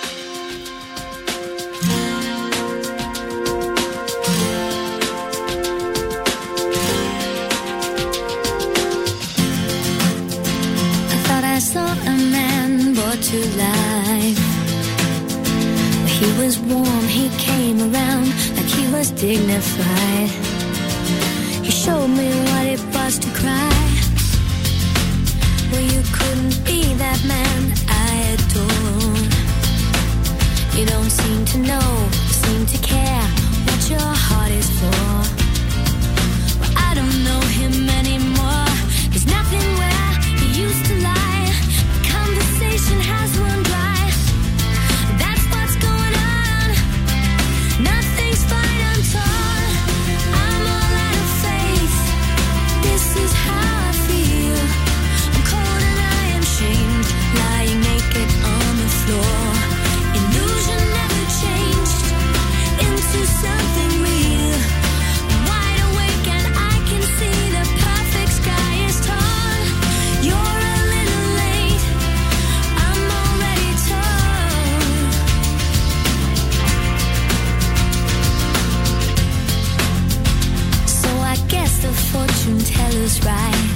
To life. He was warm, he came around like he was dignified. He showed me what it was to cry. Well, you couldn't be that man I adore. You don't seem to know, seem to care what your heart is for. Well, I don't know him anymore. There's nothing where he used to lie. Conversation has run dry. That's what's going on. Nothing's fine, I'm torn. I'm all out of faith. This is how I feel. I'm cold and I am shamed, lying naked on the floor. Illusion never changed into something real. I'm wide awake and I can see the perfect sky is torn. You're a little late. The fortune teller's right.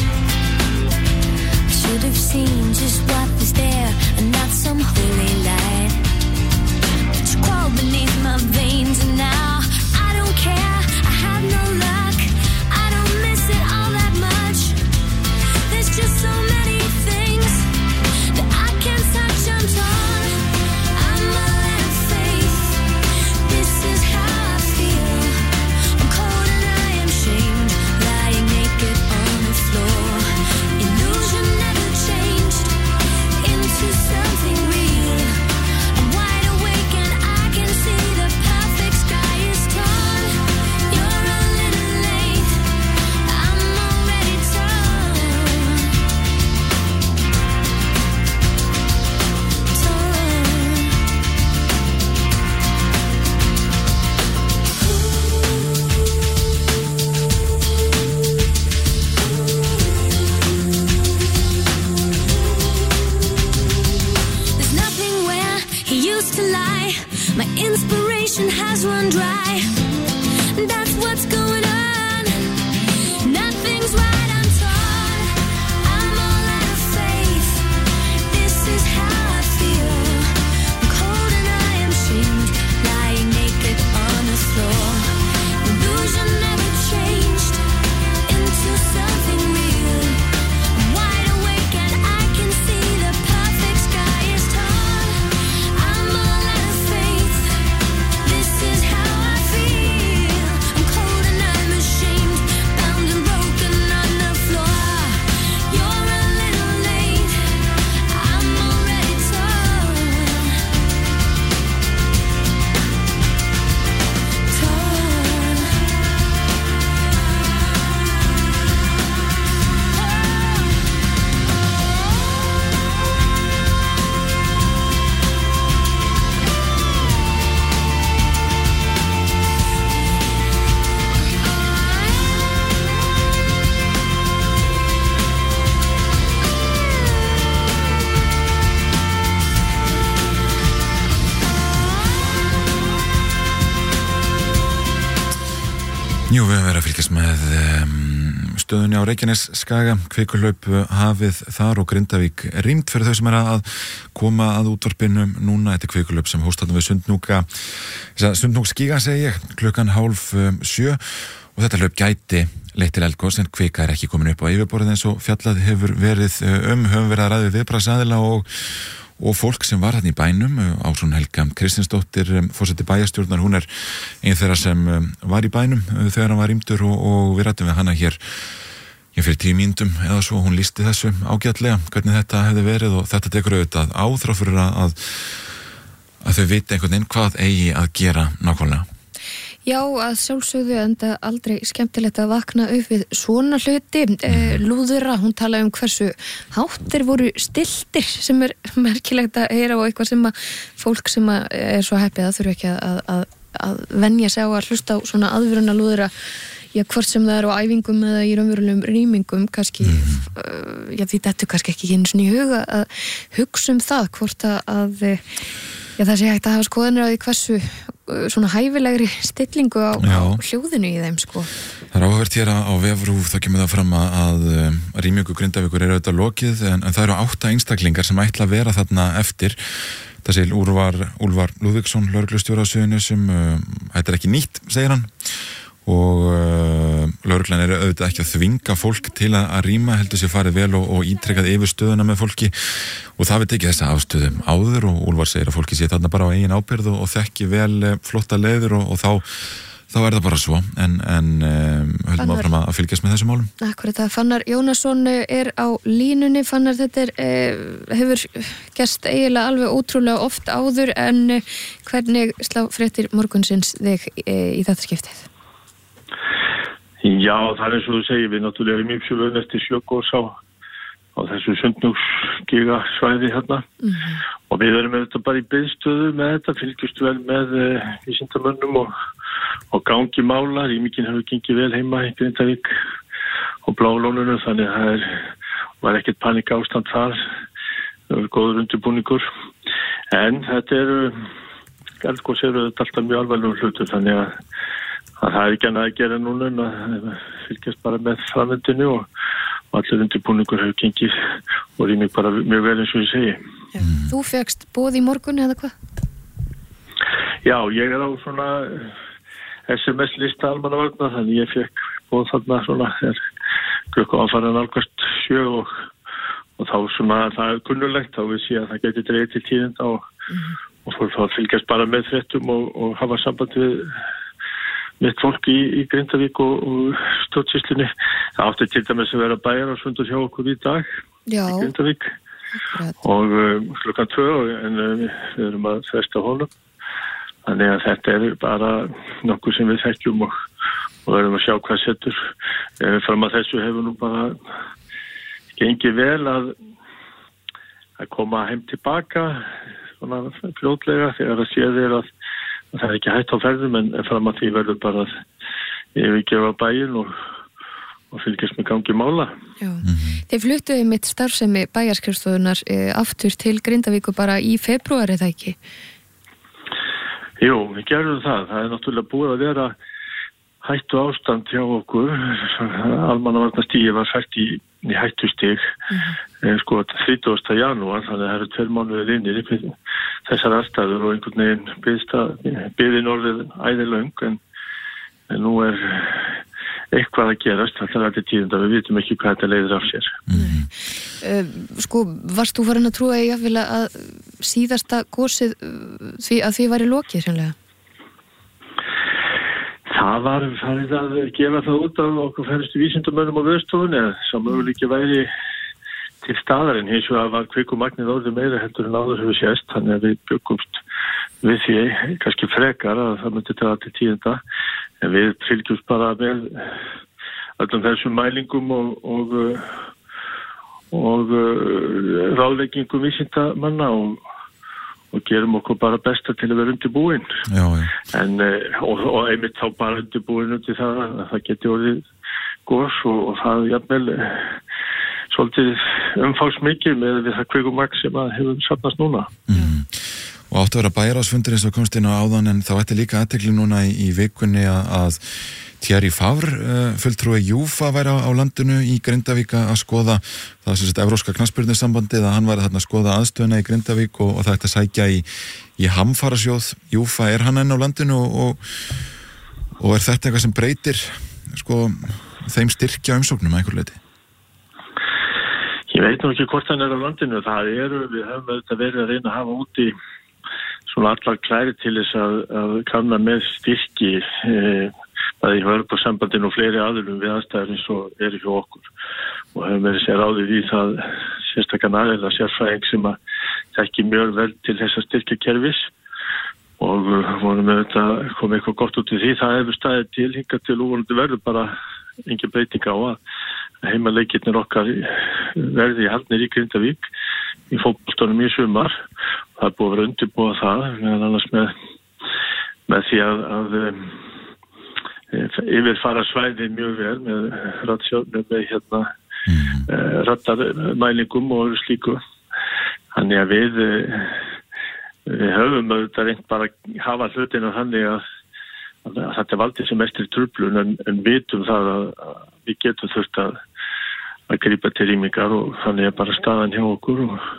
I should have seen just what was there and not some holy light. But you crawled beneath my veins and now I don't care. I have no luck. I don't miss it all that much. There's just so many things that I can't touch. I'm torn. I'm all out of faith. This is how I feel. I'm cold and I am shamed, lying naked on Jú, við höfum verið að fylgjast með um, stöðunni á Reykjanesskaga, kvikuhlaup hafið þar og Grindavík rýmt fyrir þau sem er að koma að útvarpinu núna. Þetta er kvikuhlaup sem hóst þarna við Sundhnúka, Sundhnúksgíga segi ég, klukkan hálf um, sjö og þetta hlaup gæti leitt til eldgos en kvika er ekki komin upp á yfirborðið eins og fjallað hefur verið um, höfum verið að ræða við viðbragðsaðila og og fólk sem var þarna í bænum, Ásrún Helga Kristinsdóttir, forseti bæjarstjórnar, hún er einn þeirra sem var í bænum þegar hann var rýmdur og, og við rættum við hana hér fyrir tíu mínútum eða svo, hún lýsti þessu ágætlega, hvernig þetta hefði verið og þetta tekur auðvitað á þrátt fyrir að, að þau viti einhvern veginn hvað eigi að gera nákvæmlega. Já, að sjálfsögðu enda aldrei skemmtilegt að vakna upp við svona hluti. Eh, Lúðura, hún talaði um hversu háttir voru stiltir sem er merkilegt að heyra og eitthvað sem að fólk sem að er svo heppið að þurfa ekki að, að, að venja sig á að hlusta á svona aðvöruna lúðura, já, hvort sem það er á æfingum eða í raunverulegum rýmingum, kannski, uh, já, því þetta er kannski ekki einu svona í huga að hugsa um það, hvort að, að já, það sé hægt að hafa skoðanir á því hversu svona hæfilegri stillingu á, á hljóðinu í þeim, sko. Það er áhugavert hér á vefrúf, þá kemur það fram að, að rýmingu Grindavíkur er auðvitað lokið, en, en það eru átta einstaklingar sem ætla að vera þarna eftir. Það segir Úlfar, Úlfar Lúðvíksson, lögreglustjóri á Suðurnesjum, þetta er ekki nýtt, segir hann, og uh, lögreglan er auðvitað ekki að þvinga fólk til að, að rýma, heldur sér farið vel og, og ítrekkað yfir stöðuna með fólki og það við tekið þessa afstöðum áður og Úlfar segir að fólki sé þarna bara á eigin ábyrgð og, og þekki vel flotta leiður og, og þá, þá er það bara svo en, en um, höldum áfram að fylgjast með þessum málum. Akkurat, það Fannar Jónasson er á línunni. Fannar, þetta er, eh, hefur gerst eiginlega alveg ótrúlega oft áður en hvernig slá fréttir morgunsins þig eh, í þetta skiptið? Já, það er eins og þú segir, við náttúrulega erum yfirfjöluðin eftir sjögós á, á þessu Sundhnúksgíga svæði hérna mm-hmm. og við erum auðvitað bara í biðstöðu með þetta, fylgjast vel með uh, vísindamönnum og, og gangi mála, rýmingin hefur gengið vel heima í Grindavík og Bláalóninu, þannig að það er, var ekkert panik ástand þar, það var góður undirbúningur, en þetta eru, eldgos eru þetta alltaf mjög alvarlegum hlutur, þannig að að það er ekki annað að gera núna en að fylgjast bara með framvindinu og, og allir undirbúningur hefur gengið og rýming bara mjög vel eins og ég segi. Já, þú fékkst boð í morgun eða hvað? Já, ég er á svona S M S-lista almannavarna, þannig ég fekk boð þarna svona þegar klukkan var farin nálgast sjö og, og þá svona það er kunnulegt, þá vissi ég að það geti dreigð til tíðinda og, mm. og fór þá að fylgjast bara með fréttum og, og hafa samband við mitt fólk í, í Grindavík og, og stjórnsýslunni. Það átti til dæmis að vera bæjarásfundur hjá okkur í dag Já. í Grindavík Akkurat. og um, klukkan tvö en um, við erum að fresta honum. Þannig að þetta er bara nokkuð sem við þekkjum og, og verðum að sjá hvað setur. Um, fram að þessu hefur nú bara gengið vel að, að koma heim tilbaka svona fljótlega þegar að séð er að það er ekki hægt á ferðum en fram að því verður bara að yfirgefa bæinn og, og fylgjast með gangi mála. Já. Mm-hmm. Þeir fluttuði mitt starfsemi bæjarskrifstofunar e, aftur til Grindavíku bara í febrúar eða ekki? Jú, við gerðum það. Það er náttúrulega búið að vera hættu ástand hjá okkur. Almannavarnastígi var fært í, í hættustig mm-hmm. e, sko þrítugasta janúar, þannig að það eru tveir mánuðir innir í þessar aðstæður og einhvern veginn byðin orðið æðilöng en, en nú er eitthvað að gerast, þetta er alltaf tíðinda, við vitum ekki hvað þetta leiðir af sér. Mm. Uh, sko, varst þú farin að trúa ég að síðasta gósið því að því væri lokið sérlega? Það var farið að gefa það út af okkur færistu vísindamönnum á Veðurstofunni að sá möguleiki væri til staðarinn, hins vegar var kvikumagnið orðið meira heldur en áður hefur sést, þannig að við byggumst við því kannski frekar að það myndi draga til tíðinda, en við fylgjumst bara með öllum þessum mælingum og, og, og ráðleggingum vísindamanna og, og gerum okkur bara besta til að vera undirbúin. Já, já. En, og, og einmitt þá bara undirbúin undir það að það geti orðið gos og, og það jafnvel svolítið umfálsmikið með við það kvikumagn sem að hefur safnast núna. Mm. Og áttu að vera bæjarásfundur eins og komst inn á áðan en þá ætti líka athygli núna í, í vikunni að, að Thierry Favre, uh, fulltrúi Júfa væri á, á landinu í Grindavík að skoða það sem sagt evrópska knattspyrnusambandið að hann væri þarna að skoða aðstöðuna í Grindavík og, og það ætti að sækja í, í hamfarasjóð Júfa. Er hann enn á landinu og, og, og er þetta eitthvað sem breytir sko, þeim styrkja umsóknum að einhver leiti? Ég veit nú ekki hvort hann er á landinu. Það eru, við höfum auðvitað verið að reyna að hafa úti svona allar klæri til þess að, að kanna með styrki e, bæði hjá Evrópusambandinu og fleiri aðilum við aðstæður eins og eru hjá okkur og höfum verið sér ráðið í það sérstakann aðeila sérfræðing sem að þekki mjög vel til þessa styrkjakerfis og vorum auðvitað að koma eitthvað gott út í því. Það hefur staðið til hingað til úrvonandi verður bara engin breyting á að heimaleikirnir okkar verði haldnir í Grindavík í fótboltanum í sumar. Það er búið að vera undirbúa það meðan annars með, með því að, að um, yfirfara svæði mjög vel með, með, með hérna, mm. uh, rattarmælingum og slíku. Þannig að við, við höfum auðvitað reynt bara að hafa hlutina þannig að, að, að þetta er valdið sem mestir truflun en, en vitum það að, að við getum þurft að, að grípa til rýmingar og þannig að bara staðan hjá okkur og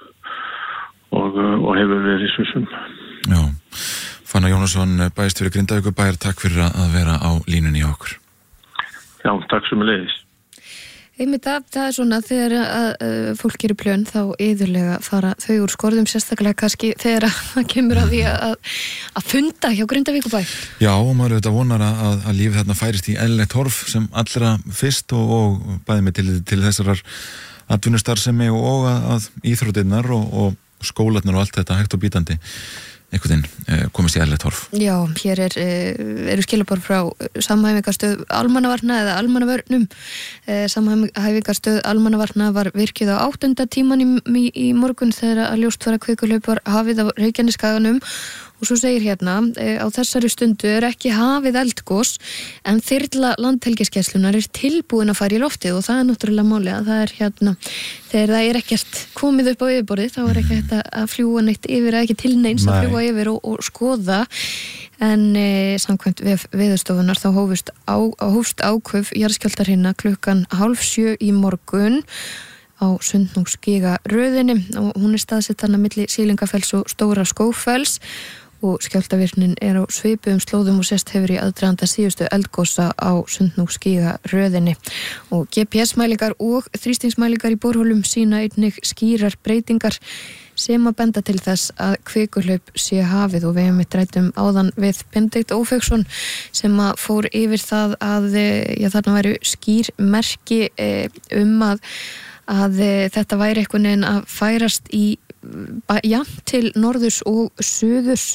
Og, og hefur verið svissum. Já, Fannar Jónasson, bæjarstjóri Grindavíkurbæjar, takk fyrir að vera á línunni á okkur. Já, takk sem er leiðis. Einmitt að það er svona þegar að, að fólk eru plön þá yðurlega fara þau úr skorðum sérstaklega kannski þegar það kemur að því að, að funda hjá Grindavíkurbæ. Já, og maður auðvitað vonar að, að lífið þarna færist í eðlilegt horf sem allra fyrst og, og bæði mig til, til þessarar atvinnustarfsemi og, og að, að íþróttirnar og, og skólarnir og allt þetta hægt og bítandi einhvern veginn eh, komist í eðlilegt horf. Já, hér er, eru skilabor frá samhæfingarstöð almannavarna eða almannavörnum. Eh, samhæfingarstöð almannavarna var virkið á áttunda tíman í, í, í morgun þegar að ljóst var að kvikuhlaup var hafið á Reykjaneskaganum. Og svo segir hérna, á þessari stundu er ekki hafið eldgos en þyrla landhelgisgæslunnar er tilbúin að fara í loftið og það er náttúrulega máli að það er hérna, þegar það er ekkert komið upp á yfirborðið þá er ekki þetta að fljúa neitt yfir eða ekki til neins að fljúa yfir og, og skoða en e, samkvæmt við, veðurstofunar þá hófust, á, hófst ákvöf jarðskjálftarinnar klukkan hálf sjö í morgun á Sundhnúksgíga röðinni og hún er staðsett þarna milli Sýlingafells og Stóra Skógfells og skjálftavirknin er á svipuðum slóðum og sést hefur í aðdraganda síðustu eldgosa á Sundhnúksgíga röðinni og G P S-mælingar og þrýstingsmælingar í borholum sína einnig skýrar breytingar sem að benda til þess að kvikuhlaup sé hafið og við hefum eitt rættum áðan við Benedikt Ófeigsson sem að fór yfir það að já, þarna væru skýr merki um að að þetta væri einhvern veginn að færast í já, til norðurs og suðurs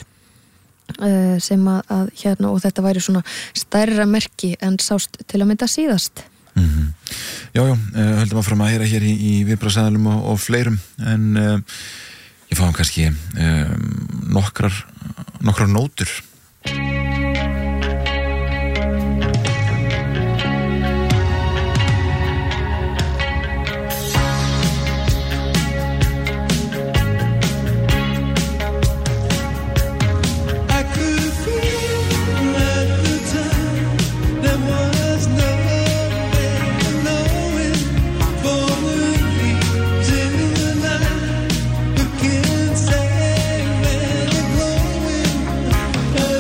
sem að, að hérna og þetta væri svona stærra merki en sást til að mynda síðast. Mm-hmm. Já, já, höldum að fram að heyra hér í, í viðbragðsaðilum og, og fleirum en uh, ég fáum kannski uh, nokkrar nokkrar nótur. Looking sad and glowing.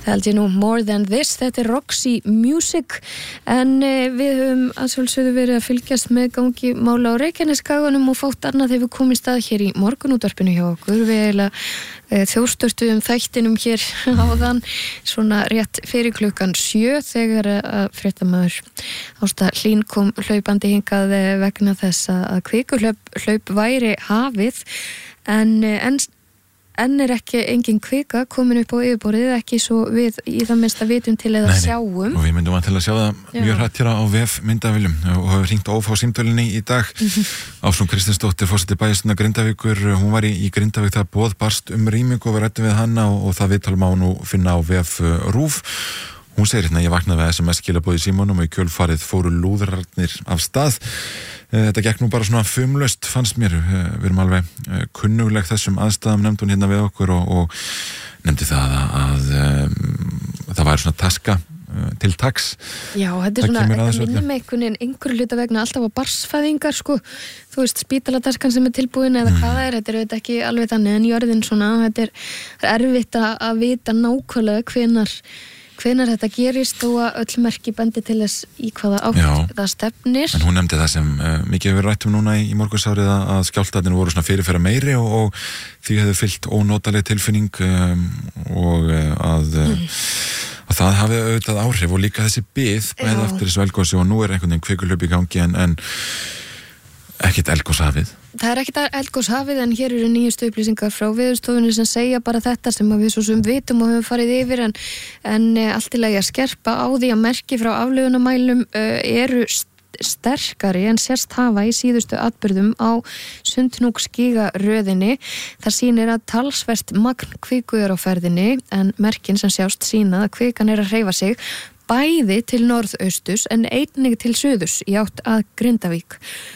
Það held ég nú More Than This, þetta er Roxy Music en eh, við höfum að sjálfsögðu verið að fylgjast með gangi mála á Reykjaneskaganum og fátt annað þegar við komum í stað hér í morgunútvarpinu hjá okkur. Við eiginlega eh, þjóðstörtuðum þættinum hér áðan svona rétt fyrir klukkan sjö þegar að fréttamaður Ásta Hlín kom hlaupandi hingað vegna þess að kvikuhlaup hlaup væri hafið en en enn er ekki engin kvika komin upp á yfirborðið, ekki svo við í það minnsta vitum til eða sjáum. Og við myndum að til að sjá það Já. mjög hrætt hér á vef myndaviljum og hafa hringt ófá símtölinni í dag. Mm-hmm. Ásrún Kristinsdóttir, forseti bæjarstjórnar Grindavíkur, hún var í, í Grindavík það boð barst um rýmingu og við ræddum við hana og, og það viðtal má nú finna á vef uh, RÚV. Hún segir hérna, ég vaknaði við S M S-skilaboð í símanum og í kjölfarið fóru lúðrarnir af stað. Þetta gekk nú bara svona fumlaust fannst mér. Við erum alveg kunnugleg þessum aðstæðum, nefndi hún hérna við okkur og, og nefndi það að, að um, það væri svona taska uh, til taks. Já, þetta er svona, þetta minnum einhvern veginn einhverju hluta vegna alltaf á barsfæðingar sko. Þú veist, spítalataskan sem er tilbúin eða mm. hvað það er, þetta er auðvitað ekki alveg þannig en jörðin svona, þetta er, er erfitt að vita nákvæmlega hvenar hvenar þetta gerist og að öll merki bendi til þess í hvaða átt Já. það stefnir. En hún nefndi það sem uh, mikið hefur rætt um núna í, í morgunsárið að skjálftarnir voru svona fyrirferða meiri og, og því hefur fyllt ónotaleg tilfinning um, og uh, að, uh, mm. að það hafi auðvitað áhrif og líka þessi bið bæði eftir þessu eldgosi og nú er einhvern veginn kvikulöp í gangi en, en ekkert eldgosahafið. Það er ekkert eldgosahafið en hér eru nýjustu upplýsingar frá Veðurstofunni sem segja bara þetta sem við svo sem vitum og höfum farið yfir en, en allt í lagi að skerpa á því að merki frá aflögunarmælum uh, eru sterkari en sérst hafa í síðustu atburðum á Sundhnúksgígaröðinni. Það sýnir að talsvert magn kviku er á ferðinni en merkin sem sjást sýna að kvikan er að hreyfa sig bæði til norðaustus en einnig til suðurs í átt að Grindavík.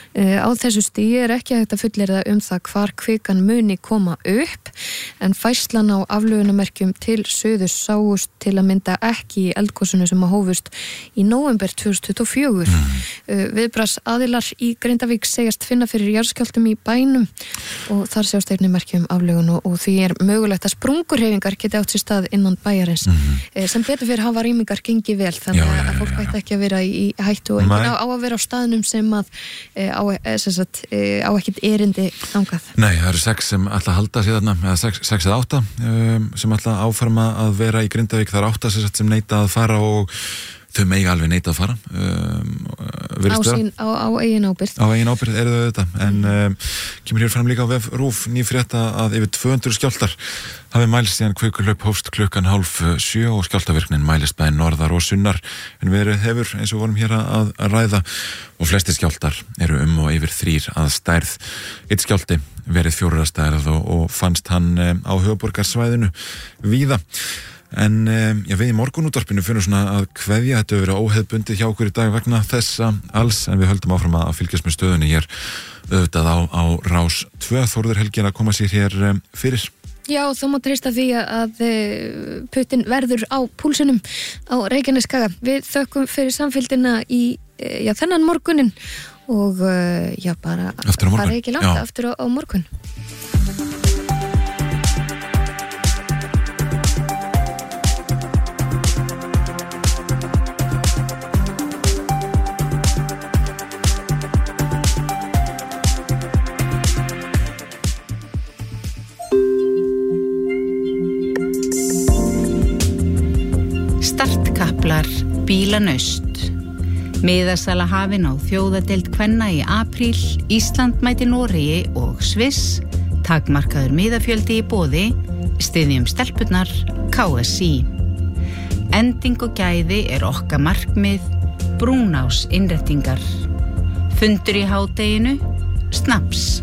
Á þessu stigi er ekki hægt að fullyrða um það hvar kvikan muni koma upp en færslan á aflögunamerkjum til suðurs sáust til að mynda ekki í eldgosinu sem að hófust í nóvember tvö þúsund tuttugu og fjögur. Mm. Viðbragðs aðilar í Grindavík segjast finna fyrir jarðskjálftum í bænum og þar sjást einnig merki um aflögun og, og því er mögulegt að sprungurhreyfingar geti átt sér stað innan bæjarins mm. sem betur fyrir hafa rýmingar gengið vel þannig já, já, já, að fólk ætti ekki að vera í hættu og enginn á, á að vera á staðnum sem að e, á, sagt, e, á ekkert erindi þangað. Nei, það eru sex sem ætla að halda sér þarna, eða sex, sex eða átta um, sem ætla að áforma að vera í Grindavík, það eru átta sem, sem neita að fara og þau megi alveg neita að fara um, á, sín, á, á eigin ábyrgð á eigin ábyrgð eru þau þetta en um, kemur hér fram líka á vef RÚV nýfrétta að yfir tvö hundruð skjálftar hafi mælst síðan kvikuhlaup hófst klukkan hálf sjö og skjálftavirknin mælist bæði norðar og sunnar en verið hefur eins og vorum hér að, að ræða og flestir skjálftar eru um og yfir þrýr að stærð. Eitt skjálfti verið fjórar að stærð og, og fannst hann um, á höfuðborgarsvæðinu víða. En um, já, við í morgunútvarpinu finnum svona að kveðja þetta verið óhefðbundið hjá okkur í dag vegna þessa alls en við höldum áfram að fylgjast með stöðunni hér auðvitað á, á Rás tvö. Þórður Helgi að koma sér hér um, fyrir. Já, þá má treysta því að Putin verður á púlsunum á Reykjaneskaga. Við þökkum fyrir samfylgdina í já, þennan morgunin og já, bara bara ekki langt aftur á, á morgun. Startkaplar bílanaust. Miðasala hafin á þjóðadeild kvenna í apríl, Ísland mæti Noregi og Sviss, takmarkaður miðafjöldi í boði, styðjum stelpurnar, K S I. Ending og gæði er okkar markmið, Brúnás innréttingar. Fundur í hádeginu, Snaps.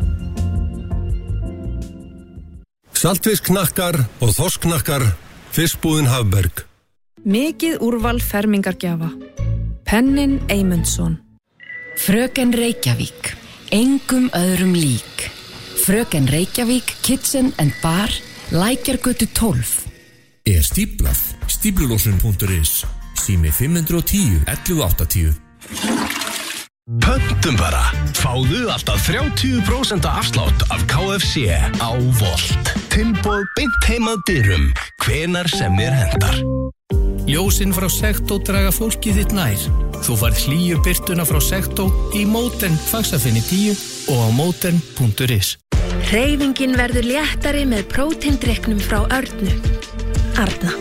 Saltfisknakkar og þorskknakkar, Fiskbúðin Hafberg. Mikið úrval fermingargjafa. Pennin Eymundsson. Fröken Reykjavík. Engum öðrum lík. Fröken Reykjavík Kitchen and Bar, Lækjargötu tólf. Er stíplað. Stíplulósun punktur is. Sími fimm eitt núll, ellefu áttatíu. Pöntum bara. Fáðu alltaf þrjátíu prósent afslátt af K F C á Volt. Tilboð og beint heim að dyrum, hvenar sem þér hendar. Ljósin frá Secto draga fólkið þitt nær. Þú færð hlýju birtuna frá Secto í Modern Faxafinni tíu og á modern punktur is. Hreyfingin verður léttari með próteindrykknum frá Örnu. Arna.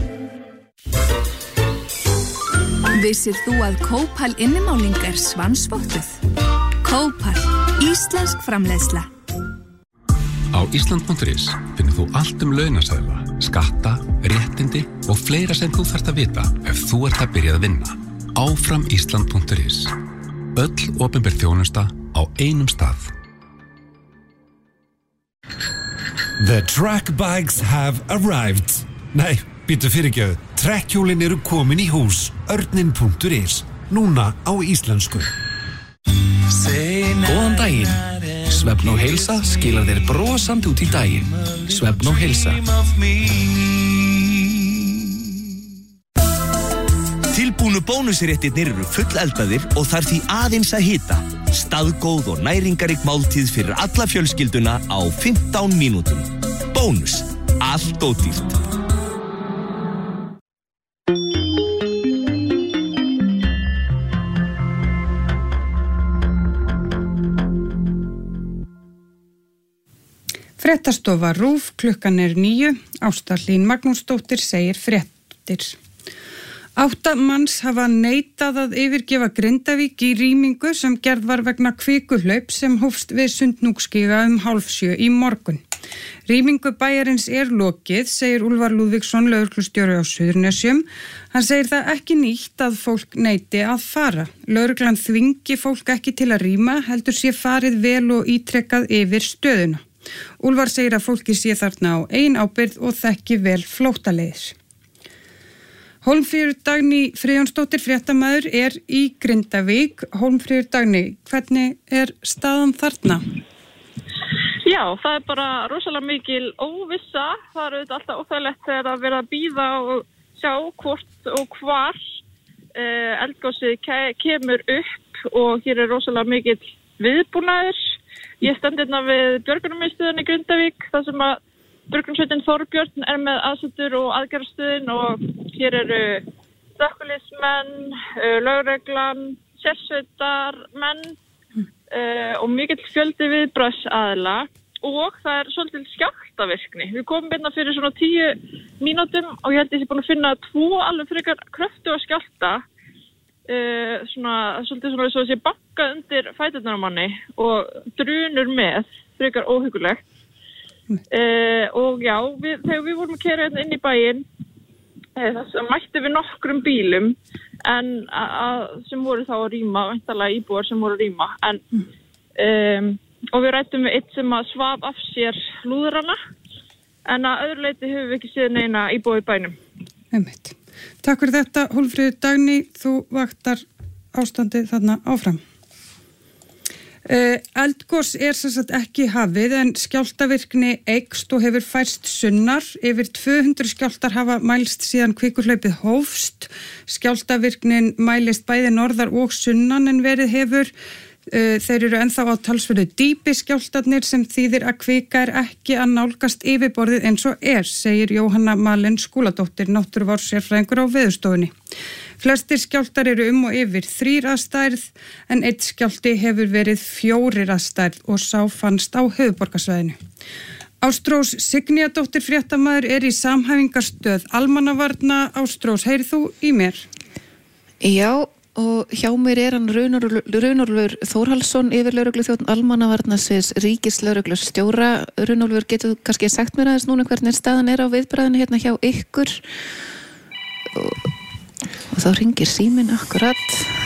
Vissir þú að Kópal innimáling er svansvottuð? Kópal, íslensk framleiðsla. Á Ísland punktur is finnir þú allt um launaseðla, skatta, réttindi og fleira sem þú þarft að vita ef þú ert að byrja að vinna. Áfram Ísland punktur is. Öll opinber þjónusta á einum stað. The track bikes have arrived. Nei, býttu fyrirgjöðu. Trekkhjólin eru komin í hús. Örnin punktur is. Núna á íslensku. Góðan daginn. Svefn og heilsa skilar þér brosandi út í daginn. Svefn og heilsa. Tilbúnu bónusréttirnir eru fulleldaðir og þarf því aðeins að hita. Staðgóð og næringarík máltíð fyrir alla fjölskylduna á fimmtán mínútum. Bónus. Allt ódýrt. Fréttastofa RÚV, klukkan er níu. Ásta Hlín Magnúsdóttir segir fréttir. Átta manns hafa neitað að yfirgefa Grindavík í rýmingu sem gerð var vegna kvikuhlaup sem hófst við Sundhnúksgíga um hálf sjö í morgun. Rýmingu bæjarins er lokið, segir Úlfar Lúðvíksson, lögreglustjóri á Suðurnesjum. Hann segir það ekki nýtt að fólk neiti að fara. Lögreglan þvingi fólk ekki til að rýma, heldur sé farið vel og ítrekkað yfir stöðuna. Úlfar segir að fólki sé þarna á ein ábyrgð og þekki vel flóttaleiðir. Hólmfríður Dagný Friðjónsdóttir, fréttamaður, er í Grindavík. Hólmfríður Dagný, hvernig er staðan þarna? Já, það er bara rosalega mikil óvissa. Það er auðvitað alltaf óþægilegt þegar að vera að bíða og sjá hvort og hvar eh, eldgosið ke- kemur upp og hér er rosalega mikil viðbúnaður. Ég stend hérna við björgunarmiðstöðin í Grindavík, þar sem að björgunarsveitin Þorbjörn er með aðsetur og aðgerðarstöðin og hér eru slökkviliðsmenn, lögreglan, sérsveitarmenn uh, og mikill fjöldi viðbragðsaðila og það er svolítið skjálftavirkni. Við komum hérna fyrir svona tíu mínútum og ég held að ég sé búin að finna tvo alveg frekar kröftuga skjálfta. Uh, svona, svolítið svona svo að sé bankað undir fæturnar á manni og drunur með, frekar óhugulegt. Uh, og já, við, þegar við vorum að keyra hérna inn í bæinn, uh, þess að mættu við nokkrum bílum en að, sem voru þá að rýma, væntanlega íbúar sem voru að rýma. En, um, og við rættum við eitt sem að svaf af sér lúðrana, en að öðru leyti höfum við ekki séð neina íbúa í bænum. Einmitt. Takk fyrir þetta, Hólmfríður Dagný, þú vaktar ástandið þarna áfram. Uh, eldgos er sem sagt ekki hafið en skjálftavirkni eykst og hefur færst sunnar. Yfir tvö hundruð skjálftar hafa mælst síðan kvikuhlaupið hófst. Skjálftavirknin mælist bæði norðar og sunnan en verið hefur. Uh, þeir eru ennþá á talsverðu dýpi skjálftarnir sem þýðir að kvika er ekki að nálgast yfirborðið eins og er, segir Jóhanna Malen Skúladóttir, náttúruvárssérfræðingur á Veðurstofunni. Flestir skjálftar eru um og yfir þrír að stærð en eitt skjálfti hefur verið fjórir að stærð og sá fannst á höfuðborgarsvæðinu. Ástrós Signýjadóttir, fréttamaður, er í samhæfingarstöð almannavarna. Ástrós, heyrið þú í mér? Já, og hjá mér er hann Runólfur Þórhallsson, yfirlögregluþjónn almannavarnasviðs ríkislögreglustjóra. Runólfur, getur þú kannski sagt mér aðeins núna hvernig staðan er á viðbragðinu hérna hjá ykkur? Og, og þá ringir síminn akkurat.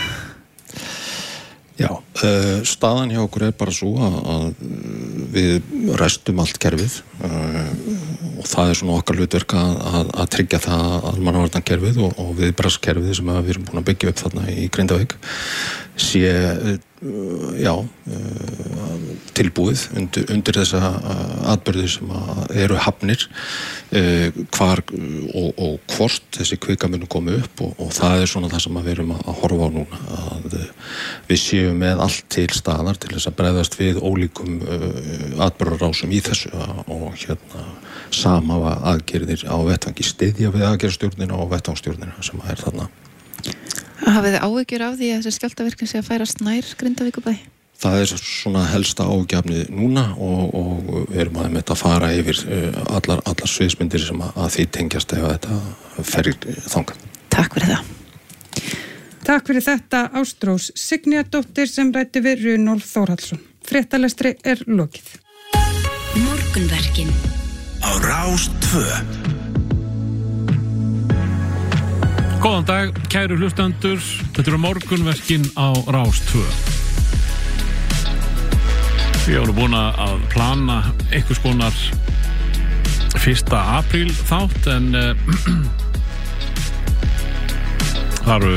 Já, uh, staðan hjá okkur er bara svo að, að við ræstum allt kerfið uh, og það er svona okkar hlutverk að, að, að tryggja það almannavarnakerfið og, og viðbragðskerfið sem við erum búin að byggja upp þarna í Grindavík sé, uh, já, uh, tilbúið undir, undir þessa uh, atburði sem að eru hafnir uh, hvar og, og hvort þessi kvika munu komi upp og, og það er svona það sem við erum að horfa á núna að uh, við séum með allt til staðar til þess að bregðast við ólíkum uh, atburðarásum í þessu og hérna sama aðgerðir á vettvangi styðja við aðgerðstjórnina og vettvangsstjórnina sem er þarna. Hafið þið áhyggjur af því að þessi skjálftavirkni sé að færast nær Grindavíkurbæ? Það er svona helsta ágjafni núna og, og við erum að með að fara yfir allar, allar sviðsmyndir sem að, að því tengjast ef þetta fer þangað. Takk fyrir það. Takk fyrir þetta Ástrós Signýjardóttir sem ræddi við Runólf Þórhallsson. Fréttalestri er lokið. Morgunverkin á Rás tvö. Góðan dag, kæru hlustendur. Þetta eru morgunverkin á Rás tvö. Við vorum búin að plana einhvers konar fyrsta apríl þátt en uh, það eru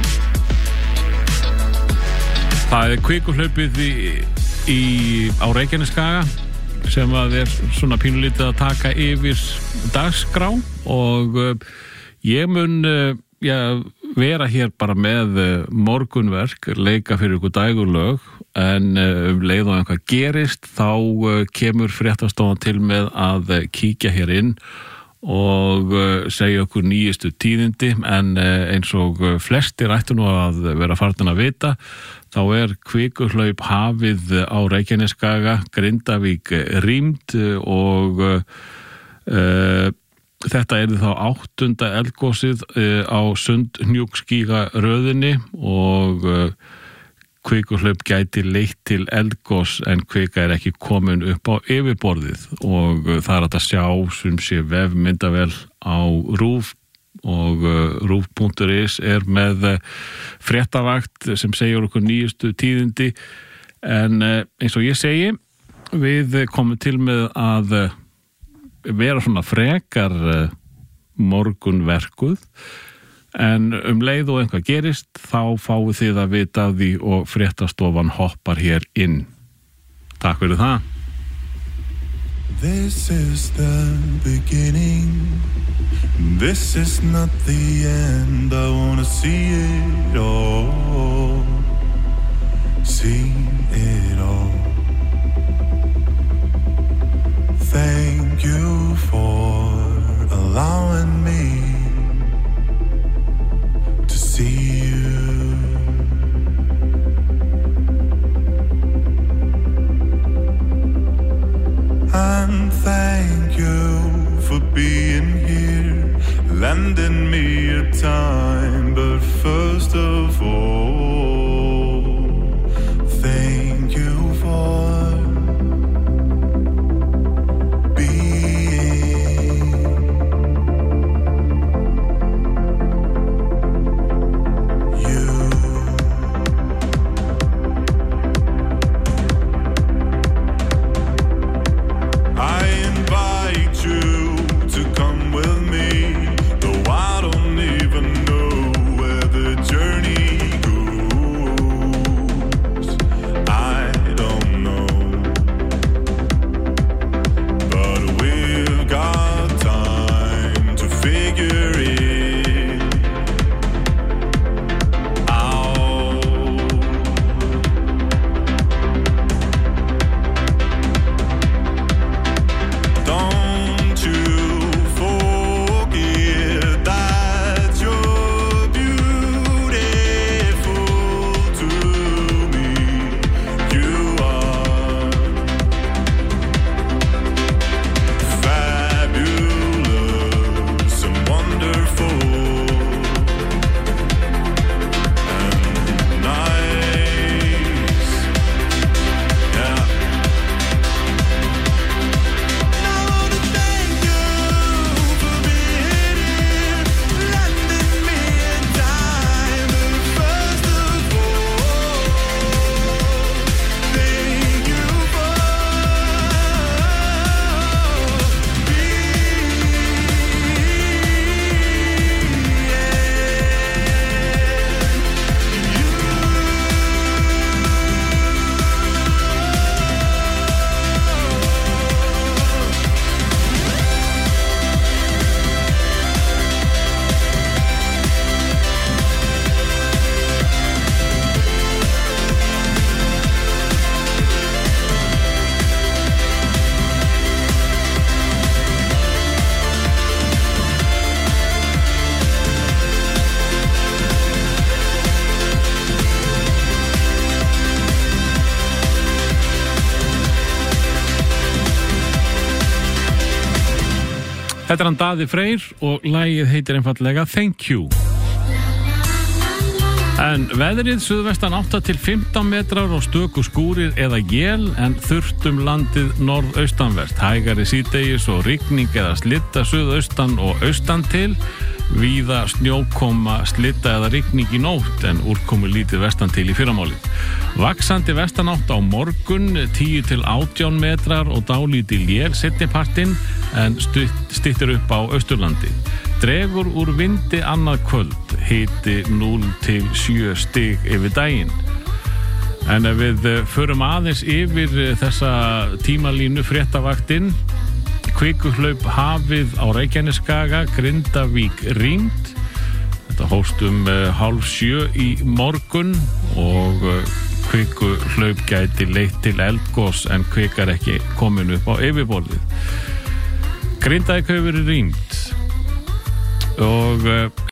það er kvikuhlaupið í, í, á Reykjaneskaga sem að er svona pínulítið að taka yfir dagskrá og uh, ég mun uh, já, vera hér bara með morgunverk, leika fyrir ykkur dægurlög en um leið og einhvað gerist þá uh, kemur fréttastofan til með að uh, kíkja hér inn og uh, segja okkur nýjustu tíðindi en uh, eins og uh, flestir ættu nú að vera farnir að vita þá er kvikuhlaup hafið á Reykjaneskaga, Grindavík rýmd og uh, uh, þetta er þá áttunda eldgosið uh, á Sundhnjúksgíga röðinni og uh, kvikuhlaup gæti leitt til eldgos en kvika er ekki komin upp á yfirborðið og uh, það er að sjá sem sé vefmyndavel á RÚV og uh, RÚV punktur is er með uh, fréttavakt sem segir okkur nýjustu tíðindi en uh, eins og ég segi við komum til með að uh, vera svona frekar uh, morgunverkuð en um leið og einhvað gerist þá fáið þið að vita af því og fréttastofan hoppar hér inn. Takk fyrir það. This is the beginning. This is not the end. I wanna see it all. See it all. Thank you for allowing me to see you. And thank you for being here, lending me your time. But first of all, thank you for know Þetta er hann Daði Freyr og lagið heitir einfallega Thank You. En veðrið suðvestan átta til fimmtán metrar og stöku skúrir eða él en þurrt um landið norðaustanvert. Hægari síðdegis og rigning eða slitta suðaustan og austan til. Víða snjókoma, slitta eða rigning í nótt en úrkomu lítið vestan til í fyrramálið. Vaxandi vestanátt á morgun tíu til átján metrar og dálítil él seinnipartinn en styttir upp á Austurlandi. Dregur úr vindi annað kvöld, hiti núll til sjö stig yfir daginn. En ef við förum aðeins yfir þessa tímalínu fréttavaktinn, kvikuhlaup hafið á Reykjanesskaga, Grindavík rýmt. Þetta hófst um uh, hálf sjö í morgun og uh, kvikuhlaup gæti leitt til eldgos en kvikar ekki komin upp á yfirborðið. Grindavík hefur verið rýmt og uh,